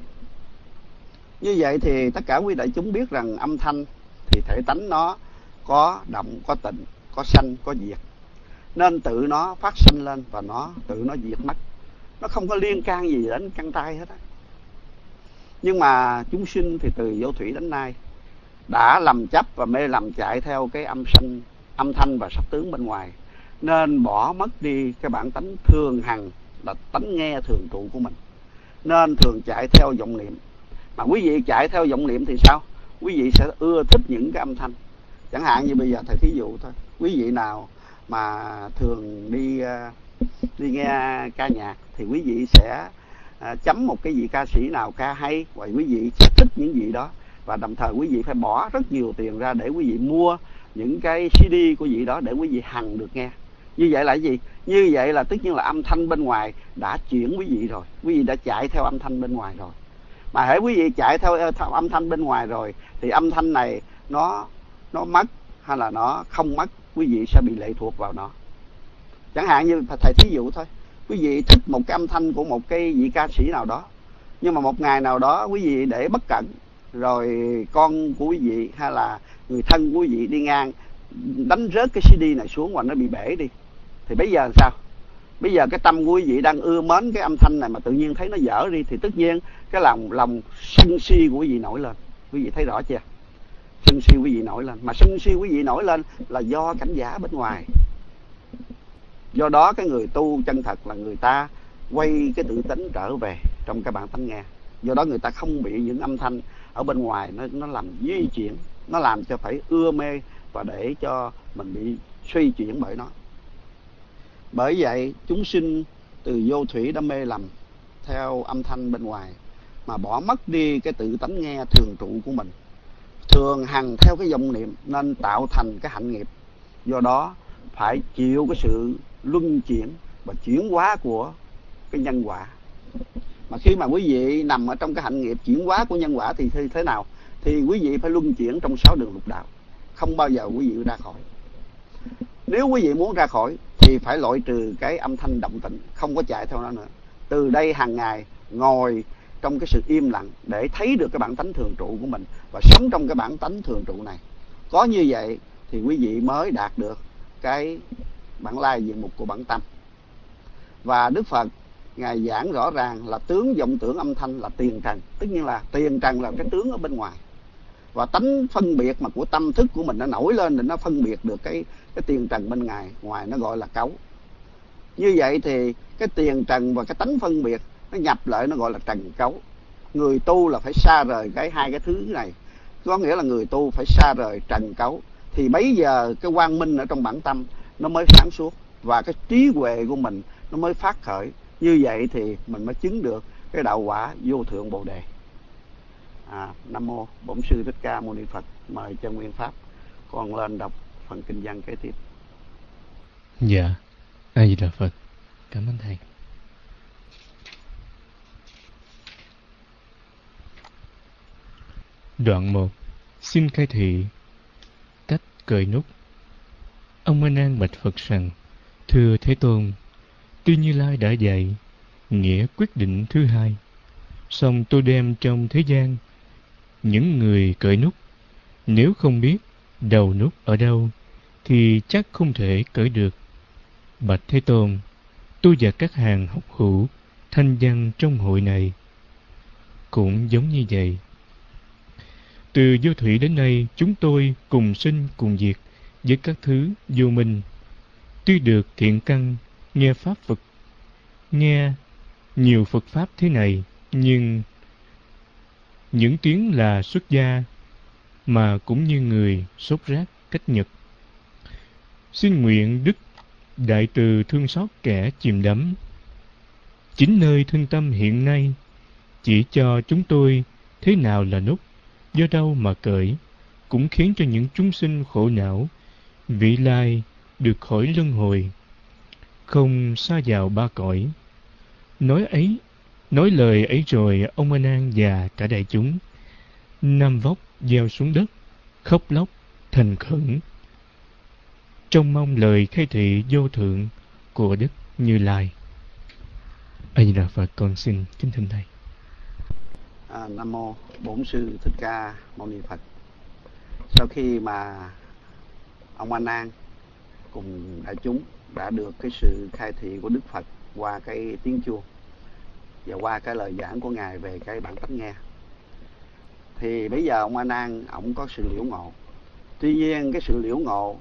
Như vậy thì tất cả quý đại chúng biết rằng âm thanh thì thể tánh nó có động, có tịnh, có sanh, có diệt, nên tự nó phát sanh lên và tự nó diệt mất. Nó không có liên can gì đến căn tai hết á. Nhưng mà chúng sinh thì từ vô thủy đến nay đã lầm chấp và mê lầm chạy theo cái âm thanh và sắc tướng bên ngoài, nên bỏ mất đi cái bản tánh thường hằng là tánh nghe thường trụ của mình, nên thường chạy theo vọng niệm. Mà quý vị chạy theo vọng niệm thì sao? Quý vị sẽ ưa thích những cái âm thanh. Chẳng hạn như bây giờ thầy thí dụ thôi, quý vị nào mà thường đi nghe ca nhạc thì quý vị sẽ chấm một cái vị ca sĩ nào ca hay, và quý vị sẽ thích những gì đó, và đồng thời quý vị phải bỏ rất nhiều tiền ra để quý vị mua những cái CD của vị đó để quý vị hằng được nghe. Như vậy là cái gì? Như vậy là tất nhiên là âm thanh bên ngoài đã chuyển quý vị rồi, quý vị đã chạy theo âm thanh bên ngoài rồi. Mà hễ quý vị chạy theo âm thanh bên ngoài rồi thì âm thanh này nó mất hay là nó không mất, quý vị sẽ bị lệ thuộc vào nó. Chẳng hạn như thầy thí dụ thôi, quý vị thích một cái âm thanh của một cái vị ca sĩ nào đó, nhưng mà một ngày nào đó quý vị để bất cẩn, rồi con của quý vị hay là người thân của quý vị đi ngang đánh rớt cái CD này xuống và nó bị bể đi, thì bây giờ sao? Bây giờ cái tâm của quý vị đang ưa mến cái âm thanh này mà tự nhiên thấy nó dở đi, thì tất nhiên cái lòng sân si của quý vị nổi lên. Quý vị thấy rõ chưa? Sân si quý vị nổi lên, mà sân si quý vị nổi lên là do cảnh giả bên ngoài. Do đó cái người tu chân thật là người ta quay cái tự tính trở về trong cái bản tánh nghe. Do đó người ta không bị những âm thanh ở bên ngoài nó làm di chuyển, nó làm cho phải ưa mê và để cho mình bị suy chuyển bởi nó. Bởi vậy chúng sinh từ vô thủy đã mê lầm theo âm thanh bên ngoài mà bỏ mất đi cái tự tánh nghe thường trụ của mình, thường hằng theo cái vọng niệm nên tạo thành cái hạnh nghiệp. Do đó phải chịu cái sự luân chuyển và chuyển hóa của cái nhân quả. Mà khi mà quý vị nằm ở trong cái hạnh nghiệp chuyển hóa của nhân quả thì thế nào? Thì quý vị phải luân chuyển trong 6 đường lục đạo, không bao giờ quý vị ra khỏi. Nếu quý vị muốn ra khỏi thì phải loại trừ cái âm thanh động tĩnh, không có chạy theo nó nữa. Từ đây hàng ngày ngồi trong cái sự im lặng để thấy được cái bản tánh thường trụ của mình và sống trong cái bản tánh thường trụ này. Có như vậy thì quý vị mới đạt được cái bản lai diện mục của bản tâm. Và Đức Phật Ngài giảng rõ ràng là tướng vọng tưởng âm thanh là tiền trần. Tất nhiên là tiền trần là cái tướng ở bên ngoài. Và tánh phân biệt mà của tâm thức của mình nó nổi lên để nó phân biệt được cái tiền trần bên ngoài nó gọi là cấu. Như vậy thì cái tiền trần và cái tánh phân biệt nó nhập lại nó gọi là trần cấu. Người tu là phải xa rời hai cái thứ này. Có nghĩa là người tu phải xa rời trần cấu, thì bấy giờ cái quang minh ở trong bản tâm nó mới sáng suốt và cái trí huệ của mình nó mới phát khởi. Như vậy thì mình mới chứng được cái đạo quả vô thượng Bồ Đề. Nam mô Bổn Sư Thích Ca Mâu Ni Phật. Mời cho Nguyên Pháp con lên đọc phần kinh văn kế tiếp. Dạ, A Di Đà Phật. Cảm ơn thầy. Đoạn 1. Xin khai thị cách cởi nút. Ông A Nan bạch Phật rằng: Thưa Thế Tôn, Tuy Như Lai đã dạy nghĩa quyết định thứ hai, song tôi đem trong thế gian những người cởi nút, nếu không biết đầu nút ở đâu thì chắc không thể cởi được. Bạch Thế Tôn, tôi và các hàng học hữu thanh văn trong hội này cũng giống như vậy. Từ vô thủy đến nay, chúng tôi cùng sinh cùng diệt với các thứ vô minh. Tuy được thiện căn nghe pháp Phật, nghe nhiều Phật pháp thế này, nhưng những tiếng là xuất gia mà cũng như người sốt rác cách nhật. Xin nguyện Đức Đại Từ thương xót kẻ chìm đắm. Chính nơi thương tâm hiện nay chỉ cho chúng tôi thế nào là nút, do đâu mà cởi, cũng khiến cho những chúng sinh khổ não, vị lai được khỏi luân hồi, không sa vào ba cõi. Nói lời ấy rồi, ông A Nan và cả đại chúng nằm vóc gieo xuống đất, khóc lóc thành khẩn, trông mong lời khai thị vô thượng của Đức Như Lai. A Di Đà Phật. Con xin kính thỉnh thầy. Nam mô Bổn Sư Thích Ca Mâu Ni Phật. Sau khi mà ông A Nan cùng đại chúng đã được cái sự khai thị của Đức Phật qua cái tiếng chuông và qua cái lời giảng của Ngài về cái bản tánh nghe, thì bây giờ ông A Nan ổng có sự liễu ngộ. Tuy nhiên cái sự liễu ngộ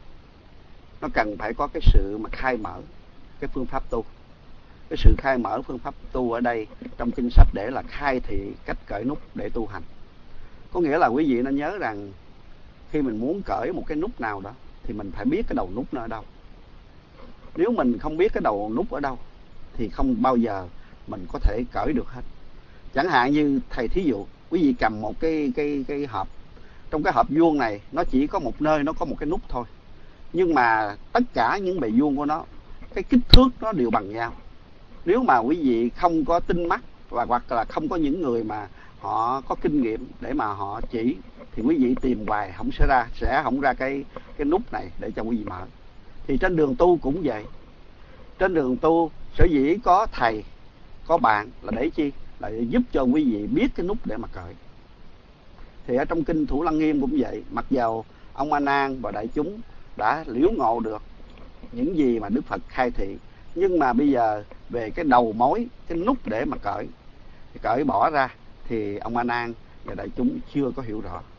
nó cần phải có cái sự mà khai mở cái phương pháp tu. Cái sự khai mở phương pháp tu ở đây trong kinh sách để là khai thị cách cởi nút để tu hành. Có nghĩa là quý vị nên nhớ rằng khi mình muốn cởi một cái nút nào đó thì mình phải biết cái đầu nút nó ở đâu. Nếu mình không biết cái đầu nút ở đâu thì không bao giờ mình có thể cởi được hết. Chẳng hạn như thầy thí dụ, quý vị cầm một cái hộp. Trong cái hộp vuông này nó chỉ có một nơi nó có một cái nút thôi, nhưng mà tất cả những bề vuông của nó, cái kích thước nó đều bằng nhau. Nếu mà quý vị không có tinh mắt và hoặc là không có những người mà họ có kinh nghiệm để mà họ chỉ, thì quý vị tìm hoài sẽ không ra cái nút này để cho quý vị mở. Thì trên đường tu cũng vậy. Trên đường tu sở dĩ có thầy có bạn là để chi? Là để giúp cho quý vị biết cái nút để mà cởi. Thì ở trong kinh Thủ Lăng Nghiêm cũng vậy. Mặc dầu ông A Nan và đại chúng đã liễu ngộ được những gì mà Đức Phật khai thị, nhưng mà bây giờ về cái đầu mối, cái nút để mà cởi bỏ ra thì ông A Nan và đại chúng chưa có hiểu rõ.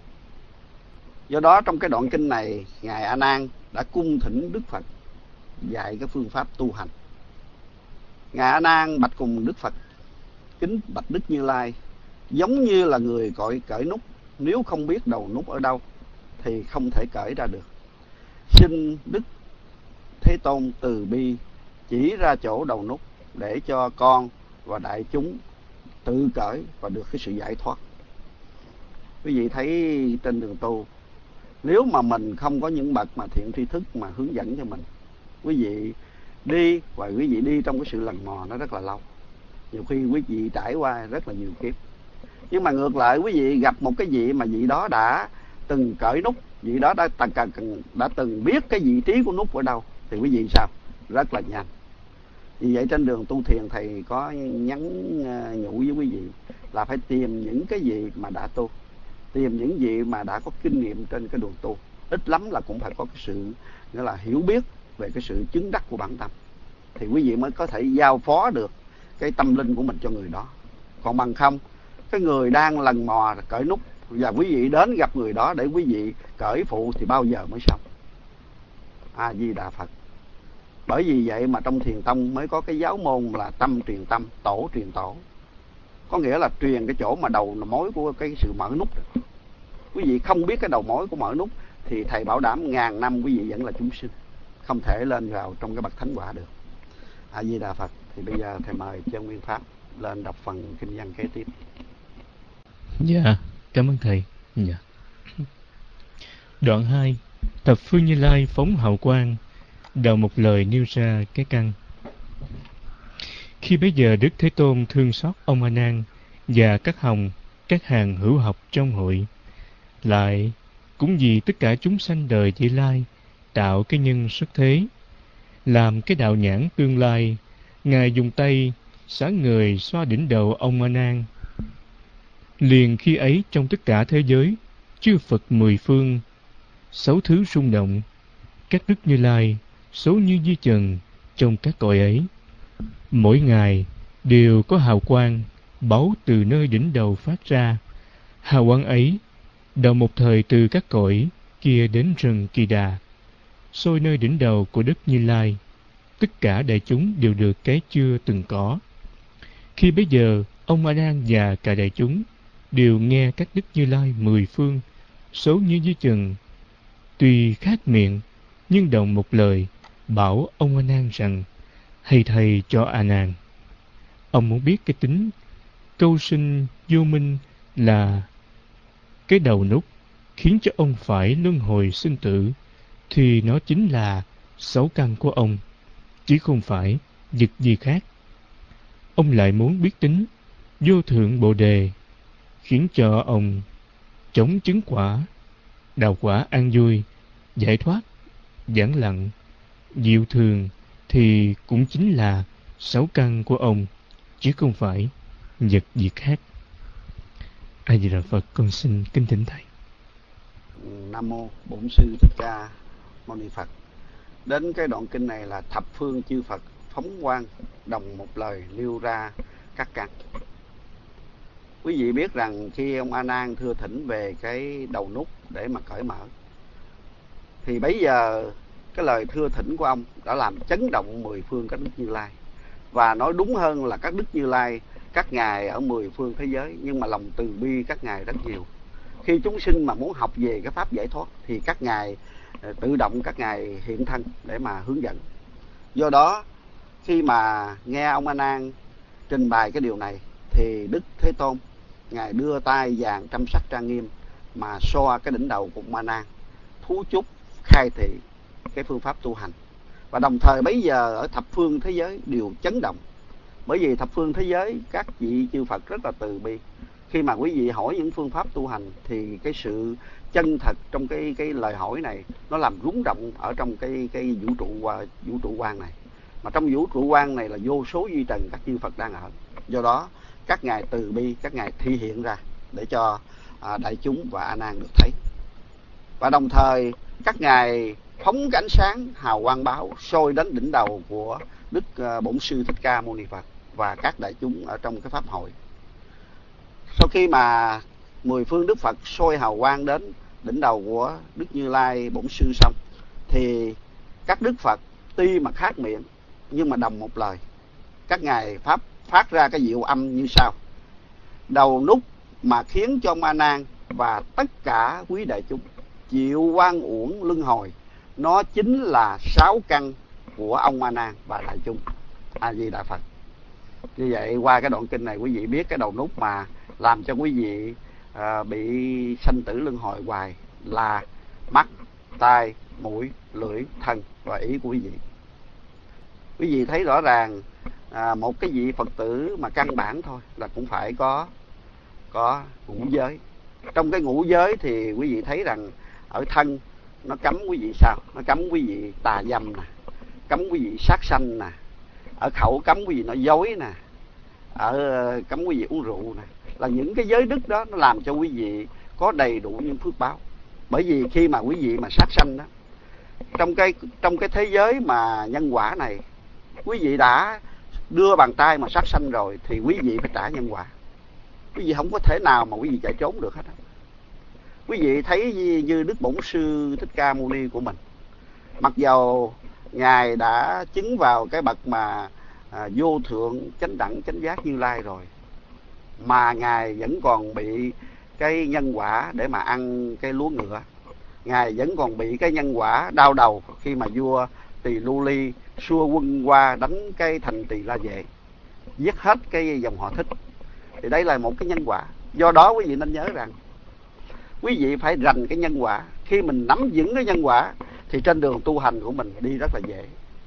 Do đó trong cái đoạn kinh này, Ngài A Nan đã cung thỉnh Đức Phật dạy cái phương pháp tu hành. Ngài A Nan bạch cùng Đức Phật: kính bạch Đức Như Lai, giống như là người cởi nút, nếu không biết đầu nút ở đâu thì không thể cởi ra được. Xin Đức Thế Tôn từ bi chỉ ra chỗ đầu nút để cho con và đại chúng tự cởi và được cái sự giải thoát. Quý vị thấy trên đường tu, nếu mà mình không có những bậc mà thiện tri thức mà hướng dẫn cho mình, quý vị đi và quý vị đi trong cái sự lần mò nó rất là lâu. Nhiều khi quý vị trải qua rất là nhiều kiếp. Nhưng mà ngược lại, quý vị gặp một cái vị mà vị đó đã từng cởi nút, vị đó đã từng biết cái vị trí của nút ở đâu, thì quý vị sao? Rất là nhanh. Vì vậy trên đường tu thiền thầy có nhắn nhủ với quý vị là phải tìm những cái gì mà đã tu, tìm những gì mà đã có kinh nghiệm trên cái đường tu. Ít lắm là cũng phải có cái sự nghĩa là hiểu biết về cái sự chứng đắc của bản tâm, thì quý vị mới có thể giao phó được cái tâm linh của mình cho người đó. Còn bằng không, cái người đang lần mò cởi nút và quý vị đến gặp người đó để quý vị cởi phụ thì bao giờ mới xong? A Di Đà Phật. Bởi vì vậy mà trong thiền tông mới có cái giáo môn là tâm truyền tâm, tổ truyền tổ. Có nghĩa là truyền cái chỗ mà đầu mối của cái sự mở nút. Quý vị không biết cái đầu mối của mở nút thì thầy bảo đảm ngàn năm quý vị vẫn là chúng sinh, không thể lên vào trong cái bậc thánh quả được. A Di Đà Phật. Thì bây giờ thầy mời Chân Nguyên Pháp lên đọc phần kinh văn kế tiếp. Dạ, cảm ơn thầy. Dạ. Đoạn 2. Thập phương Như Lai phóng hào quang, đầu một lời nêu ra cái căn. Khi bấy giờ Đức Thế Tôn thương xót ông A Nan và các hàng hữu học trong hội, lại cũng vì tất cả chúng sanh đời vị lai tạo cái nhân xuất thế, làm cái đạo nhãn tương lai Ngài dùng tay sáng ngời xoa đỉnh đầu ông A Nan. Liền khi ấy trong tất cả thế giới, chư Phật mười phương, sáu thứ rung động, các đức Như Lai số như di trần trong các cõi ấy. Mỗi ngày đều có hào quang báu từ nơi đỉnh đầu phát ra. Hào quang ấy đầu một thời từ các cõi kia đến rừng Kỳ Đà, soi nơi đỉnh đầu của Đức Như Lai. Tất cả đại chúng đều được cái chưa từng có. Khi bấy giờ, ông A Nan và cả đại chúng đều nghe các Đức Như Lai mười phương, số như dưới trần, tuy khác miệng, nhưng đồng một lời, bảo ông A Nan rằng: Hầy thầy cho A Nan, ông muốn biết cái tính câu sinh vô minh là cái đầu nút khiến cho ông phải luân hồi sinh tử, thì nó chính là sáu căn của ông, chứ không phải việc gì khác. Ông lại muốn biết tính vô thượng bồ đề, khiến cho ông chống chứng quả, đào quả an vui, giải thoát, giảng lặng, diệu thường, thì cũng chính là sáu căn của ông, chứ không phải vật gì khác. A Di Đà Phật. Con xin kính thỉnh thầy. Nam mô Bổn Sư Thích Ca Mâu Ni Phật. Đến cái đoạn kinh này là thập phương chư Phật phóng quang đồng một lời nêu ra các căn. Quý vị biết rằng khi ông A Nan thưa thỉnh về cái đầu nút để mà cởi mở, thì bấy giờ cái lời thưa thỉnh của ông đã làm chấn động mười phương các Đức Như Lai. Và nói đúng hơn là các Đức Như Lai, các ngài ở mười phương thế giới, nhưng mà lòng từ bi các ngài rất nhiều. Khi chúng sinh mà muốn học về cái pháp giải thoát thì các ngài tự động các ngài hiện thân để mà hướng dẫn. Do đó khi mà nghe ông A Nan trình bày cái điều này thì Đức Thế Tôn ngài đưa tay vàng trăm sắc trang nghiêm mà xoa cái đỉnh đầu của ông A Nan, thú chúc khai thị cái phương pháp tu hành. Và đồng thời bấy giờ ở thập phương thế giới đều chấn động, bởi vì thập phương thế giới các vị chư Phật rất là từ bi. Khi mà quý vị hỏi những phương pháp tu hành thì cái sự chân thật trong cái lời hỏi này nó làm rúng động ở trong cái vũ trụ quan này. Mà trong vũ trụ quan này là vô số duy trần các chư Phật đang ở. Do đó các ngài từ bi, các ngài thi hiện ra để cho đại chúng và A Nan được thấy. Và đồng thời các ngài phóng cái ánh sáng hào quang báo soi đến đỉnh đầu của Đức Bổn Sư Thích Ca Mâu Ni Phật và các đại chúng ở trong cái pháp hội. Sau khi mà mười phương Đức Phật soi hào quang đến đỉnh đầu của Đức Như Lai Bổn Sư xong, thì các Đức Phật tuy mà khác miệng nhưng mà đồng một lời. Các ngài phát ra cái diệu âm như sau: đầu nút mà khiến cho ông A Nan và tất cả quý đại chúng chịu oan uổng luân hồi, nó chính là sáu căn của ông A Nan và đại chúng. A Di Đà Phật. Như vậy qua cái đoạn kinh này quý vị biết cái đầu nút mà làm cho quý vị bị sanh tử luân hồi hoài là mắt, tai, mũi, lưỡi, thân và ý của quý vị. Quý vị thấy rõ ràng một cái vị Phật tử mà căn bản thôi là cũng phải có ngũ giới. Trong cái ngũ giới thì quý vị thấy rằng ở thân nó cấm quý vị sao? Nó cấm quý vị tà dâm nè, cấm quý vị sát sanh nè, ở khẩu cấm quý vị nói dối nè, ở cấm quý vị uống rượu nè. Là những cái giới đức đó nó làm cho quý vị có đầy đủ những phước báo. Bởi vì khi mà quý vị mà sát sanh đó, trong cái thế giới mà nhân quả này, quý vị đã đưa bàn tay mà sát sanh rồi thì quý vị phải trả nhân quả. Quý vị không có thể nào mà quý vị chạy trốn được hết đó. Quý vị thấy như Đức Bổn Sư Thích Ca Mâu Ni của mình, mặc dầu ngài đã chứng vào cái bậc mà vô thượng chánh đẳng chánh giác Như Lai rồi, mà ngài vẫn còn bị cái nhân quả để mà ăn cái lúa ngựa. Ngài vẫn còn bị cái nhân quả đau đầu khi mà vua Tỳ Lưu Ly xua quân qua đánh cái thành Tỳ La Vệ, giết hết cái dòng họ Thích. Thì đây là một cái nhân quả. Do đó quý vị nên nhớ rằng quý vị phải rành cái nhân quả. Khi mình nắm vững cái nhân quả thì trên đường tu hành của mình đi rất là dễ.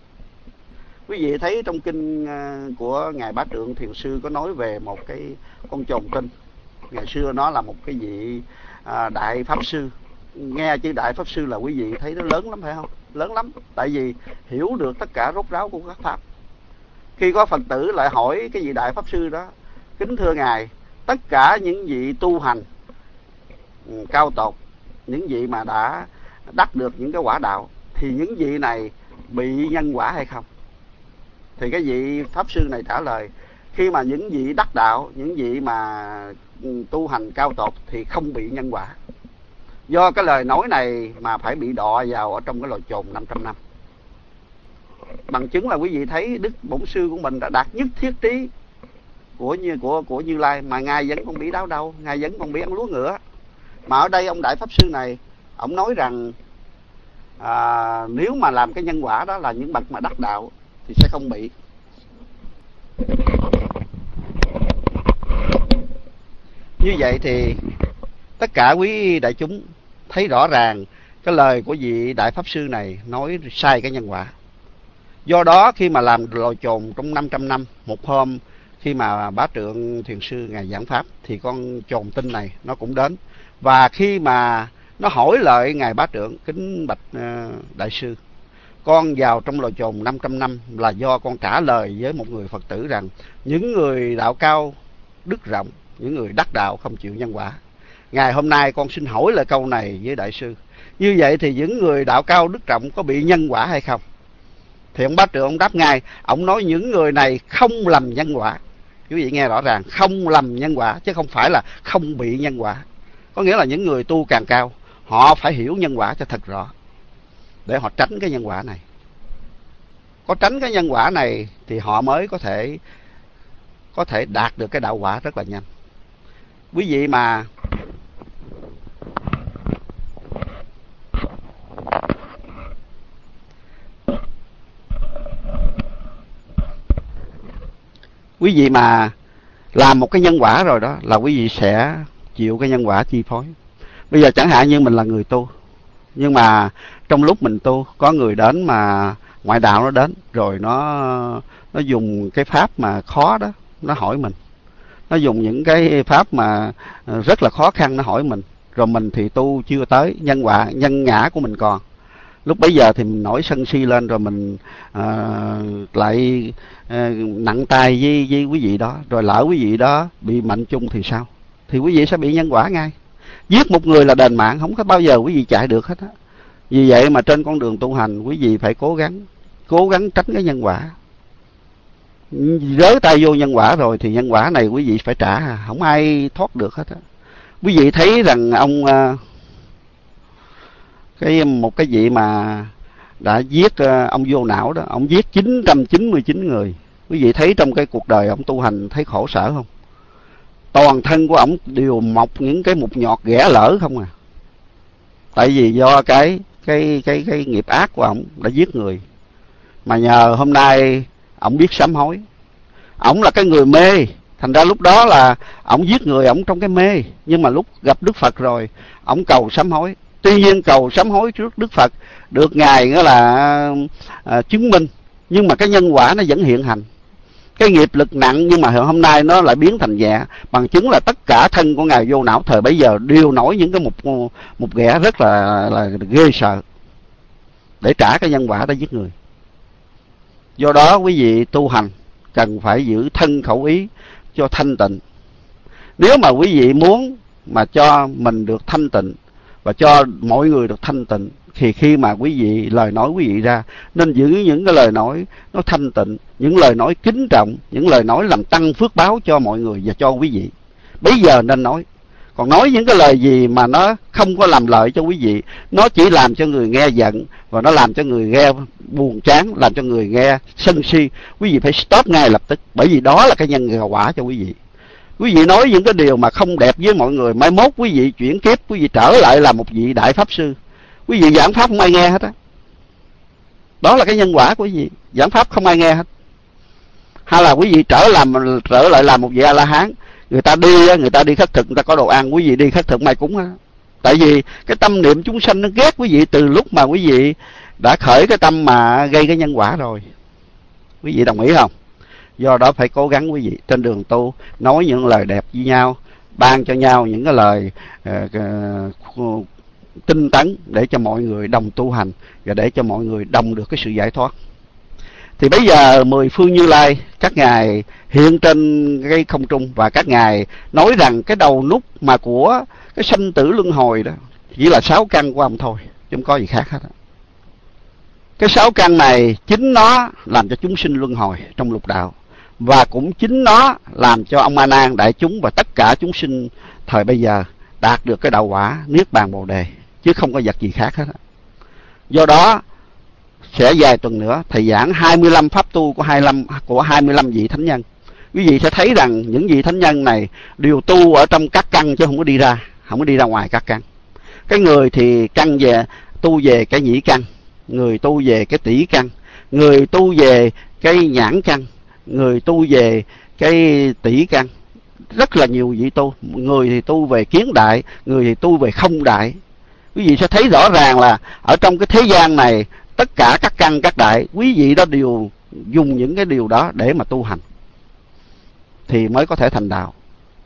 Quý vị thấy trong kinh của Ngài Bá Trượng Thiền Sư có nói về một cái con trồn tinh. Ngày xưa nó là một cái vị đại pháp sư. Nghe chữ đại pháp sư là quý vị thấy nó lớn lắm phải không? Lớn lắm. Tại vì hiểu được tất cả rốt ráo của các pháp. Khi có Phật tử lại hỏi cái vị Đại Pháp Sư đó: kính thưa Ngài, tất cả những vị tu hành cao tột, những vị mà đã đắc được những cái quả đạo, thì những vị này bị nhân quả hay không? Thì cái vị Pháp Sư này trả lời: khi mà những vị đắc đạo, những vị mà tu hành cao tột thì không bị nhân quả. Do cái lời nói này mà phải bị đọa vào ở trong cái lò chồn 500 năm. Bằng chứng là quý vị thấy Đức Bổn Sư của mình đã đạt nhất thiết trí của Như Lai, mà Ngài vẫn còn bị đau đầu, Ngài vẫn còn bị ăn lúa ngựa. Mà ở đây ông Đại Pháp Sư này, ông nói rằng nếu mà làm cái nhân quả đó là những bậc mà đắc đạo thì sẽ không bị. Như vậy thì tất cả quý đại chúng thấy rõ ràng cái lời của vị Đại Pháp Sư này nói sai cái nhân quả. Do đó khi mà làm lò chồn trong 500 năm, một hôm khi mà Bá Trượng Thiền Sư Ngài giảng Pháp thì con chồn tinh này nó cũng đến. Và khi mà nó hỏi lại Ngài Bá Trượng: kính bạch Đại Sư, con vào trong lò chồn 500 năm là do con trả lời với một người Phật tử rằng những người đạo cao đức rộng, những người đắc đạo không chịu nhân quả. Ngày hôm nay con xin hỏi lại câu này với Đại Sư: như vậy thì những người đạo cao đức trọng có bị nhân quả hay không? Thì ông Bá Trượng ông đáp ngay, ông nói những người này không lầm nhân quả. Quý vị nghe rõ ràng, không lầm nhân quả chứ không phải là không bị nhân quả. Có nghĩa là những người tu càng cao, họ phải hiểu nhân quả cho thật rõ để họ tránh cái nhân quả này. Có tránh cái nhân quả này thì họ mới có thể đạt được cái đạo quả rất là nhanh. Quý vị mà làm một cái nhân quả rồi đó là quý vị sẽ chịu cái nhân quả chi phối. Bây giờ chẳng hạn như mình là người tu, nhưng mà trong lúc mình tu có người đến mà ngoại đạo nó đến rồi nó dùng cái pháp mà khó đó, nó hỏi mình, nó dùng những cái pháp mà rất là khó khăn nó hỏi mình, rồi mình thì tu chưa tới, nhân ngã của mình còn. Lúc bấy giờ thì mình nổi sân si lên, rồi mình lại nặng tay với quý vị đó, rồi lỡ quý vị đó bị mệnh chung thì sao? Thì quý vị sẽ bị nhân quả ngay. Giết một người là đền mạng, không có bao giờ quý vị chạy được hết á. Vì vậy mà trên con đường tu hành, quý vị phải cố gắng tránh cái nhân quả. Rớ tay vô nhân quả rồi thì nhân quả này quý vị phải trả, không ai thoát được hết á. Quý vị thấy rằng một cái vị mà đã giết ông Vô Não đó, ông giết 999 người. Quý vị thấy trong cái cuộc đời ông tu hành thấy khổ sở không? Toàn thân của ông đều mọc những cái mụn nhọt ghẻ lở không à. Tại vì do cái nghiệp ác của ông đã giết người. Mà nhờ hôm nay ông biết sám hối. Ông là cái người mê, thành ra lúc đó là ông giết người ông trong cái mê, nhưng mà lúc gặp Đức Phật rồi ông cầu sám hối. Tuy nhiên cầu sám hối trước Đức Phật được Ngài nghĩa là chứng minh, nhưng mà cái nhân quả nó vẫn hiện hành. Cái nghiệp lực nặng nhưng mà hôm nay nó lại biến thành nhẹ, bằng chứng là tất cả thân của Ngài Vô Não thời bấy giờ đều nổi những cái một ghẻ rất là ghê sợ để trả cái nhân quả đã giết người. Do đó quý vị tu hành cần phải giữ thân khẩu ý cho thanh tịnh. Nếu mà quý vị muốn mà cho mình được thanh tịnh và cho mọi người được thanh tịnh, thì khi mà quý vị lời nói quý vị ra nên giữ những cái lời nói nó thanh tịnh, những lời nói kính trọng, những lời nói làm tăng phước báo cho mọi người và cho quý vị. Bây giờ nên nói. Còn nói những cái lời gì mà nó không có làm lợi cho quý vị, nó chỉ làm cho người nghe giận, và nó làm cho người nghe buồn chán, làm cho người nghe sân si, quý vị phải stop ngay lập tức. Bởi vì đó là cái nhân quả cho quý vị. Quý vị nói những cái điều mà không đẹp với mọi người, mai mốt quý vị chuyển kiếp, quý vị trở lại là một vị Đại Pháp Sư, quý vị giảng pháp không ai nghe hết á. Đó là cái nhân quả của quý vị, giảng pháp không ai nghe hết. Hay là quý vị trở lại làm một vị A La Hán, người ta đi khất thực, người ta có đồ ăn, quý vị đi khất thực mai cúng á. Tại vì cái tâm niệm chúng sanh nó ghét quý vị từ lúc mà quý vị đã khởi cái tâm mà gây cái nhân quả rồi. Quý vị đồng ý không? Do đó phải cố gắng quý vị trên đường tu nói những lời đẹp với nhau, ban cho nhau những cái lời tinh tấn để cho mọi người đồng tu hành và để cho mọi người đồng được cái sự giải thoát. Thì bây giờ 10 phương Như Lai các ngài hiện trên cái không trung, và các ngài nói rằng cái đầu nút mà của cái sanh tử luân hồi đó chỉ là 6 căn của ông thôi, chứ không có gì khác hết. Cái 6 căn này chính nó làm cho chúng sinh luân hồi trong lục đạo, và cũng chính nó làm cho ông A Nan đại chúng và tất cả chúng sinh thời bây giờ đạt được cái đạo quả niết bàn bồ đề, chứ không có vật gì khác hết. Do đó sẽ vài tuần nữa thầy giảng 25 pháp tu của 25 vị thánh nhân. Quý vị sẽ thấy rằng những vị thánh nhân này đều tu ở trong các căn, chứ không có đi ra ngoài các căn. Cái người thì căn về tu về cái nhĩ căn, người tu về cái tỷ căn, người tu về cái nhãn căn, người tu về cái tỷ căn. Rất là nhiều vị tu. Người thì tu về kiến đại, người thì tu về không đại. Quý vị sẽ thấy rõ ràng là ở trong cái thế gian này, tất cả các căn các đại, quý vị đó đều dùng những cái điều đó để mà tu hành, thì mới có thể thành đạo.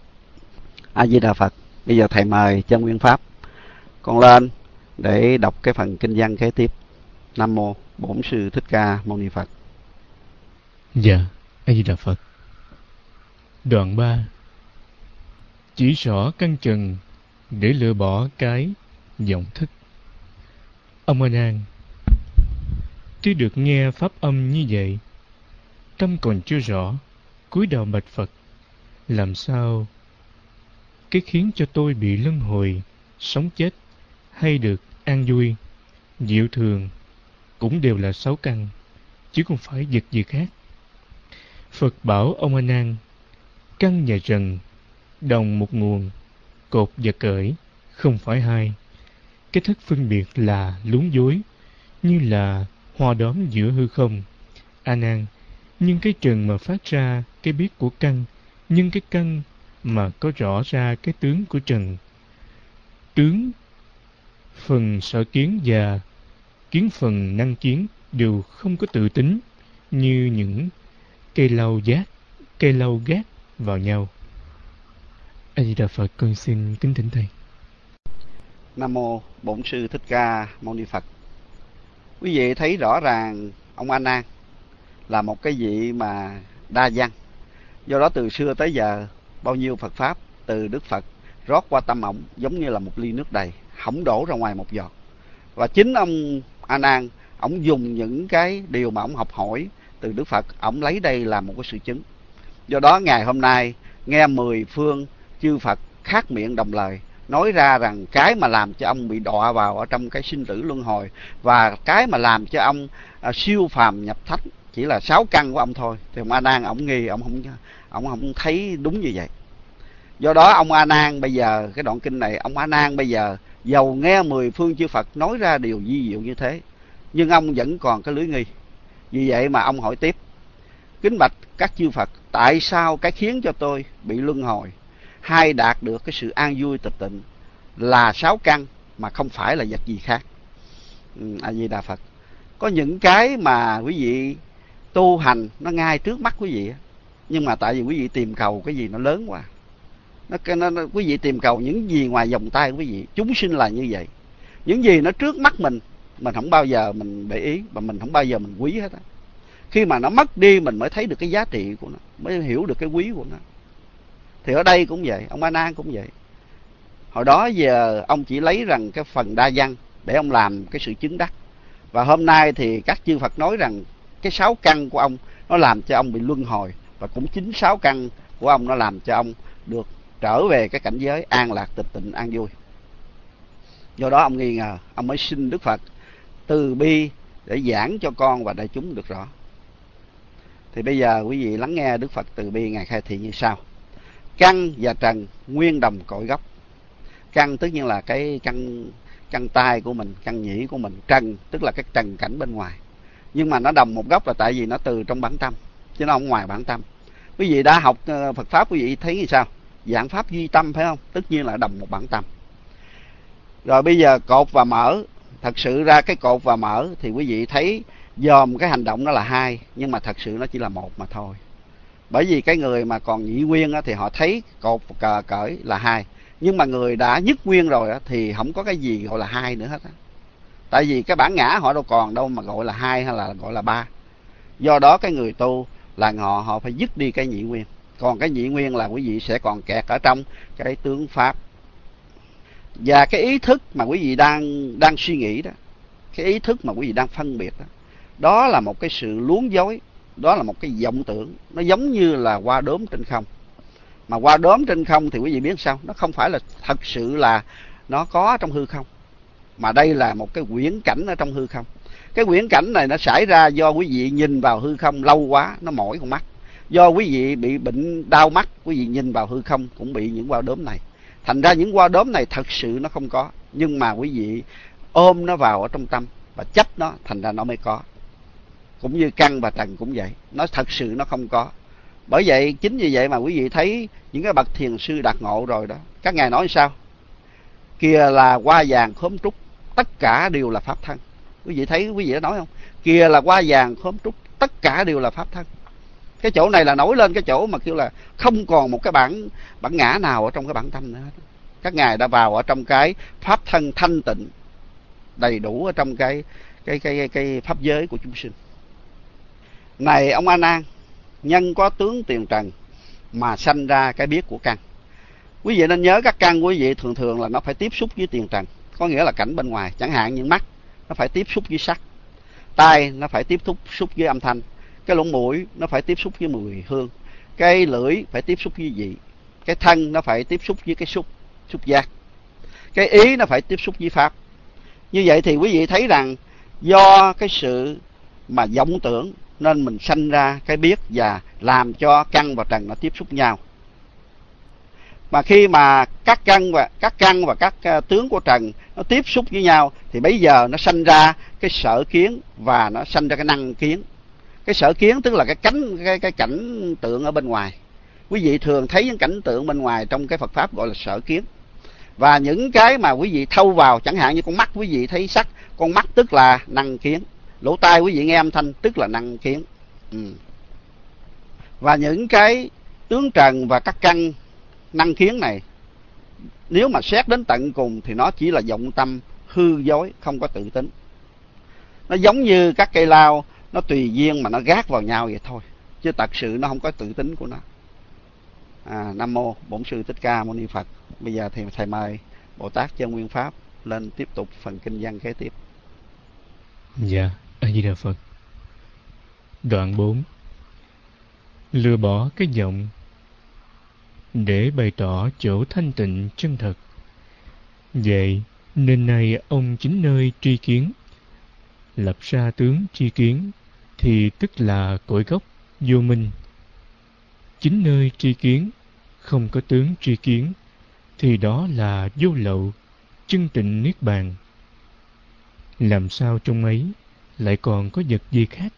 A Di Đà Phật. Bây giờ thầy mời Chân Nguyên Pháp con lên để đọc cái phần kinh văn kế tiếp. Nam mô Bổn Sư Thích Ca Mâu Ni Phật. Dạ, A Di Đà Phật. Đoạn 3. Chỉ rõ căn trần để lựa bỏ cái vọng thức. Ông A Nan, tuy được nghe pháp âm như vậy, tâm còn chưa rõ, cúi đầu bạch Phật: làm sao cái khiến cho tôi bị luân hồi, sống chết hay được an vui, diệu thường cũng đều là 6 căn, chứ không phải vật gì khác. Phật bảo ông A Nan, căn và trần đồng một nguồn, cột và cởi không phải hai. Cái thức phân biệt là lún dối, như là hoa đóm giữa hư không. A Nan, nhưng cái trần mà phát ra cái biết của căn, nhưng cái căn mà có rõ ra cái tướng của trần. Tướng phần sở kiến và kiến phần năng kiến đều không có tự tính, như những cây lau gác vào nhau. A Di Đà Phật. Con xin kính thỉnh thầy. Nam mô Bổn Sư Thích Ca Mâu Ni Phật. Quý vị thấy rõ ràng ông A Nan là một cái vị mà đa văn. Do đó từ xưa tới giờ bao nhiêu Phật pháp từ Đức Phật rót qua tâm ổng giống như là một ly nước đầy, không đổ ra ngoài một giọt. Và chính ông A Nan, ổng dùng những cái điều mà ổng học hỏi từ Đức Phật, ổng lấy đây là một cái sự chứng. Do đó ngày hôm nay nghe 10 phương chư Phật khác miệng đồng lời nói ra rằng cái mà làm cho ông bị đọa vào ở trong cái sinh tử luân hồi, và cái mà làm cho ông siêu phàm nhập thánh chỉ là 6 căn của ông thôi, thì ông A Nan ổng nghi, ông không thấy đúng như vậy. Do đó ông A Nan bây giờ, cái đoạn kinh này, ông A Nan bây giờ dầu nghe 10 phương chư Phật nói ra điều vi diệu như thế, nhưng ông vẫn còn cái lưới nghi. Vì vậy mà ông hỏi tiếp: kính bạch các chư Phật, tại sao cái khiến cho tôi bị luân hồi hay đạt được cái sự an vui tịch tịnh là 6 căn mà không phải là vật gì khác? A Di Đà Phật. Có những cái mà quý vị tu hành nó ngay trước mắt quý vị, nhưng mà tại vì quý vị tìm cầu cái gì nó lớn quá, quý vị tìm cầu những gì ngoài vòng tay của quý vị. Chúng sinh là như vậy, những gì nó trước mắt mình không bao giờ mình để ý, và mình không bao giờ mình quý hết á. Khi mà nó mất đi mình mới thấy được cái giá trị của nó, mới hiểu được cái quý của nó. Thì ở đây cũng vậy, ông A Nan cũng vậy. Hồi đó giờ ông chỉ lấy rằng cái phần đa văn để ông làm cái sự chứng đắc. Và hôm nay thì các chư Phật nói rằng cái 6 căn của ông nó làm cho ông bị luân hồi, và cũng chính 6 căn của ông nó làm cho ông được trở về cái cảnh giới an lạc tịch tịnh an vui. Do đó ông nghi ngờ, ông mới xin Đức Phật từ bi để giảng cho con và đại chúng được rõ. Thì bây giờ quý vị lắng nghe Đức Phật từ bi ngài khai thị như sau: căn và trần nguyên đồng cội gốc. Căn tất nhiên là cái căn tai của mình, căn nhĩ của mình. Trần tức là cái trần cảnh bên ngoài, nhưng mà nó đồng một gốc là tại vì nó từ trong bản tâm, chứ nó không ngoài bản tâm. Quý vị đã học Phật pháp, quý vị thấy như sao? Giảng pháp duy tâm, phải không? Tất nhiên là đồng một bản tâm. Rồi bây giờ cột và mở. Thật sự ra cái cột và mở thì quý vị thấy dòm cái hành động nó là 2, nhưng mà thật sự nó chỉ là 1 mà thôi. Bởi vì cái người mà còn nhị nguyên thì họ thấy cột và cởi là 2, nhưng mà người đã nhất nguyên rồi thì không có cái gì gọi là 2 nữa hết. Tại vì cái bản ngã họ đâu còn đâu mà gọi là 2 hay là gọi là 3. Do đó cái người tu là họ phải dứt đi cái nhị nguyên. Còn cái nhị nguyên là quý vị sẽ còn kẹt ở trong cái tướng pháp. Và cái ý thức mà quý vị đang suy nghĩ đó, cái ý thức mà quý vị đang phân biệt đó, đó là một cái sự luống dối, đó là một cái vọng tưởng. Nó giống như là hoa đốm trên không. Mà hoa đốm trên không thì quý vị biết sao? Nó không phải là thật sự là nó có trong hư không, mà đây là một cái huyễn cảnh ở trong hư không. Cái huyễn cảnh này nó xảy ra do quý vị nhìn vào hư không lâu quá, nó mỏi con mắt. Do quý vị bị bệnh đau mắt, quý vị nhìn vào hư không cũng bị những hoa đốm này. Thành ra những hoa đốm này thật sự nó không có, nhưng mà quý vị ôm nó vào ở trong tâm và chấp nó, thành ra nó mới có. Cũng như căn và trần cũng vậy, nó thật sự nó không có. Bởi vậy chính vì vậy mà quý vị thấy những cái bậc thiền sư đạt ngộ rồi đó, các ngài nói sao? Kìa là hoa vàng khóm trúc, tất cả đều là pháp thân. Quý vị thấy quý vị đã nói không? Kìa là hoa vàng khóm trúc, tất cả đều là pháp thân. Cái chỗ này là nổi lên cái chỗ mà kêu là không còn một cái bản ngã nào ở trong cái bản tâm nữa hết. Các ngài đã vào ở trong cái pháp thân thanh tịnh đầy đủ ở trong cái pháp giới của chúng sinh. Này ông A Nan, nhân có tướng tiền trần mà sanh ra cái biết của căn. Quý vị nên nhớ các căn của quý vị thường thường là nó phải tiếp xúc với tiền trần, có nghĩa là cảnh bên ngoài. Chẳng hạn như mắt nó phải tiếp xúc với sắc, tai nó phải tiếp xúc với âm thanh, cái lỗ mũi nó phải tiếp xúc với mùi hương, cái lưỡi phải tiếp xúc với vị, cái thân nó phải tiếp xúc với cái xúc giác, cái ý nó phải tiếp xúc với pháp. Như vậy thì quý vị thấy rằng do cái sự mà vọng tưởng nên mình sanh ra cái biết và làm cho căn và trần nó tiếp xúc nhau. Mà khi mà các căn và các tướng của trần nó tiếp xúc với nhau thì bây giờ nó sanh ra cái sở kiến và nó sanh ra cái năng kiến. Cái sở kiến tức là cái cảnh tượng ở bên ngoài. Quý vị thường thấy những cảnh tượng bên ngoài trong cái Phật pháp gọi là sở kiến. Và những cái mà quý vị thâu vào, chẳng hạn như con mắt quý vị thấy sắc, con mắt tức là năng kiến. Lỗ tai quý vị nghe âm thanh tức là năng kiến. Và những cái tướng trần và các căn năng kiến này, nếu mà xét đến tận cùng thì nó chỉ là vọng tâm hư dối, không có tự tính. Nó giống như các cây lao, nó tùy duyên mà nó gác vào nhau vậy thôi, chứ thật sự nó không có tự tính của nó. Nam mô Bổn Sư Thích Ca Mâu Ni Phật. Bây giờ thì thầy mời Bồ Tát Chân Nguyên Pháp lên tiếp tục phần kinh văn kế tiếp. Dạ, A Di Đà Phật. Đoạn 4. Lừa bỏ cái vọng để bày tỏ chỗ thanh tịnh chân thật. Vậy nên nay ông chính nơi tri kiến, lập ra tướng tri kiến thì tức là cội gốc vô minh. Chính nơi tri kiến không có tướng tri kiến thì đó là vô lậu chân tịnh niết bàn. Làm sao trong ấy lại còn có vật gì khác?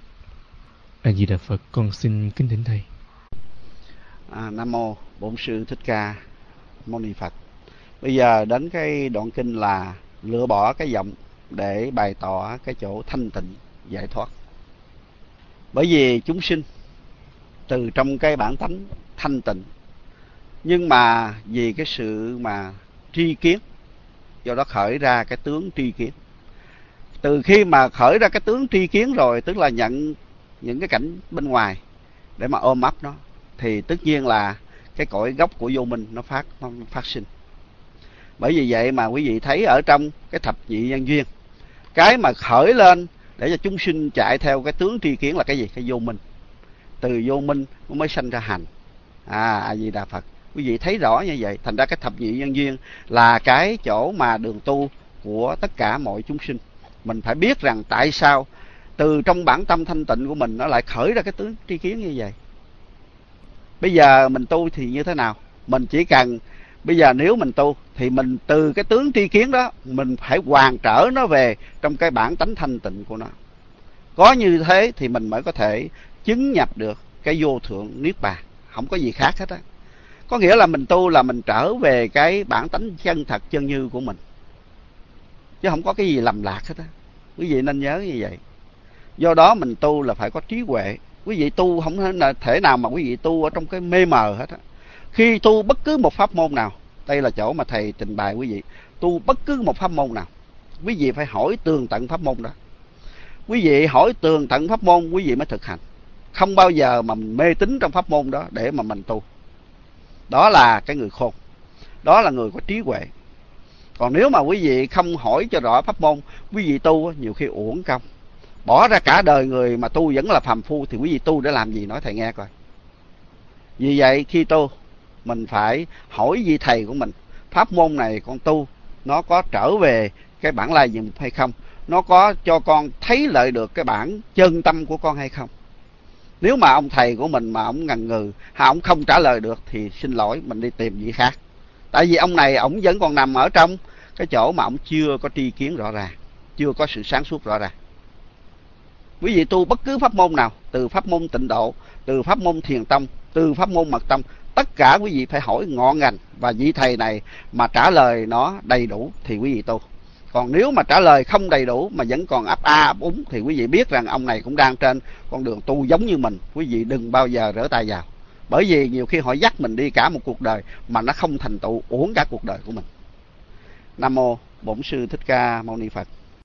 A Di Đà Phật. Con xin kính thỉnh thầy. Nam mô Bổn Sư Thích Ca Mâu Ni Phật. Bây giờ đến cái đoạn kinh là lựa bỏ cái vọng để bày tỏ cái chỗ thanh tịnh giải thoát. Bởi vì chúng sinh từ trong cái bản tánh thanh tịnh, nhưng mà vì cái sự mà tri kiến, do đó khởi ra cái tướng tri kiến. Từ khi mà khởi ra cái tướng tri kiến rồi, tức là nhận những cái cảnh bên ngoài để mà ôm ấp nó, thì tất nhiên là cái cội gốc của vô minh nó phát sinh. Bởi vì vậy mà quý vị thấy ở trong cái thập nhị nhân duyên, cái mà khởi lên để cho chúng sinh chạy theo cái tướng tri kiến là cái gì? Cái vô minh. Từ vô minh nó mới sanh ra hành. A Di Đà Phật. Quý vị thấy rõ như vậy. Thành ra cái thập nhị nhân duyên là cái chỗ mà đường tu của tất cả mọi chúng sinh. Mình phải biết rằng tại sao từ trong bản tâm thanh tịnh của mình nó lại khởi ra cái tướng tri kiến như vậy. Bây giờ mình tu thì như thế nào? Mình chỉ cần bây giờ nếu mình tu thì mình từ cái tướng tri kiến đó mình phải hoàn trở nó về trong cái bản tánh thanh tịnh của nó. Có như thế thì mình mới có thể chứng nhập được cái vô thượng niết bàn. Không có gì khác hết á. Có nghĩa là mình tu là mình trở về cái bản tánh chân thật chân như của mình, chứ không có cái gì lầm lạc hết á. Quý vị nên nhớ như vậy. Do đó mình tu là phải có trí huệ. Quý vị tu không thể nào mà quý vị tu ở trong cái mê mờ hết á. Khi tu bất cứ một pháp môn nào, đây là chỗ mà thầy trình bày quý vị, tu bất cứ một pháp môn nào, quý vị phải hỏi tường tận pháp môn đó. Quý vị hỏi tường tận pháp môn quý vị mới thực hành. Không bao giờ mà mình mê tín trong pháp môn đó để mà mình tu. Đó là cái người khôn, đó là người có trí huệ. Còn nếu mà quý vị không hỏi cho rõ pháp môn, quý vị tu nhiều khi uổng công. Bỏ ra cả đời người mà tu vẫn là phàm phu thì quý vị tu để làm gì, nói thầy nghe coi. Vì vậy khi tu mình phải hỏi vị thầy của mình, pháp môn này con tu nó có trở về cái bản lai diện mục hay không, nó có cho con thấy lợi được cái bản chân tâm của con hay không. Nếu mà ông thầy của mình mà ông ngần ngừ hay ông không trả lời được thì xin lỗi, mình đi tìm vị khác. Tại vì ông này ông vẫn còn nằm ở trong cái chỗ mà ông chưa có tri kiến rõ ràng, chưa có sự sáng suốt rõ ràng. Quý vị tu bất cứ pháp môn nào, từ pháp môn tịnh độ, từ pháp môn thiền tông, từ pháp môn mật tông, tất cả quý vị phải hỏi ngọn ngành, và vị thầy này mà trả lời nó đầy đủ thì quý vị tu. Còn nếu mà trả lời không đầy đủ mà vẫn còn ấp a ấp úng thì quý vị biết rằng ông này cũng đang trên con đường tu giống như mình. Quý vị đừng bao giờ rỡ tay vào, bởi vì nhiều khi họ dắt mình đi cả một cuộc đời mà nó không thành tựu, uổng cả cuộc đời của mình. Nam mô Bổn Sư Thích Ca Mâu Ni Phật.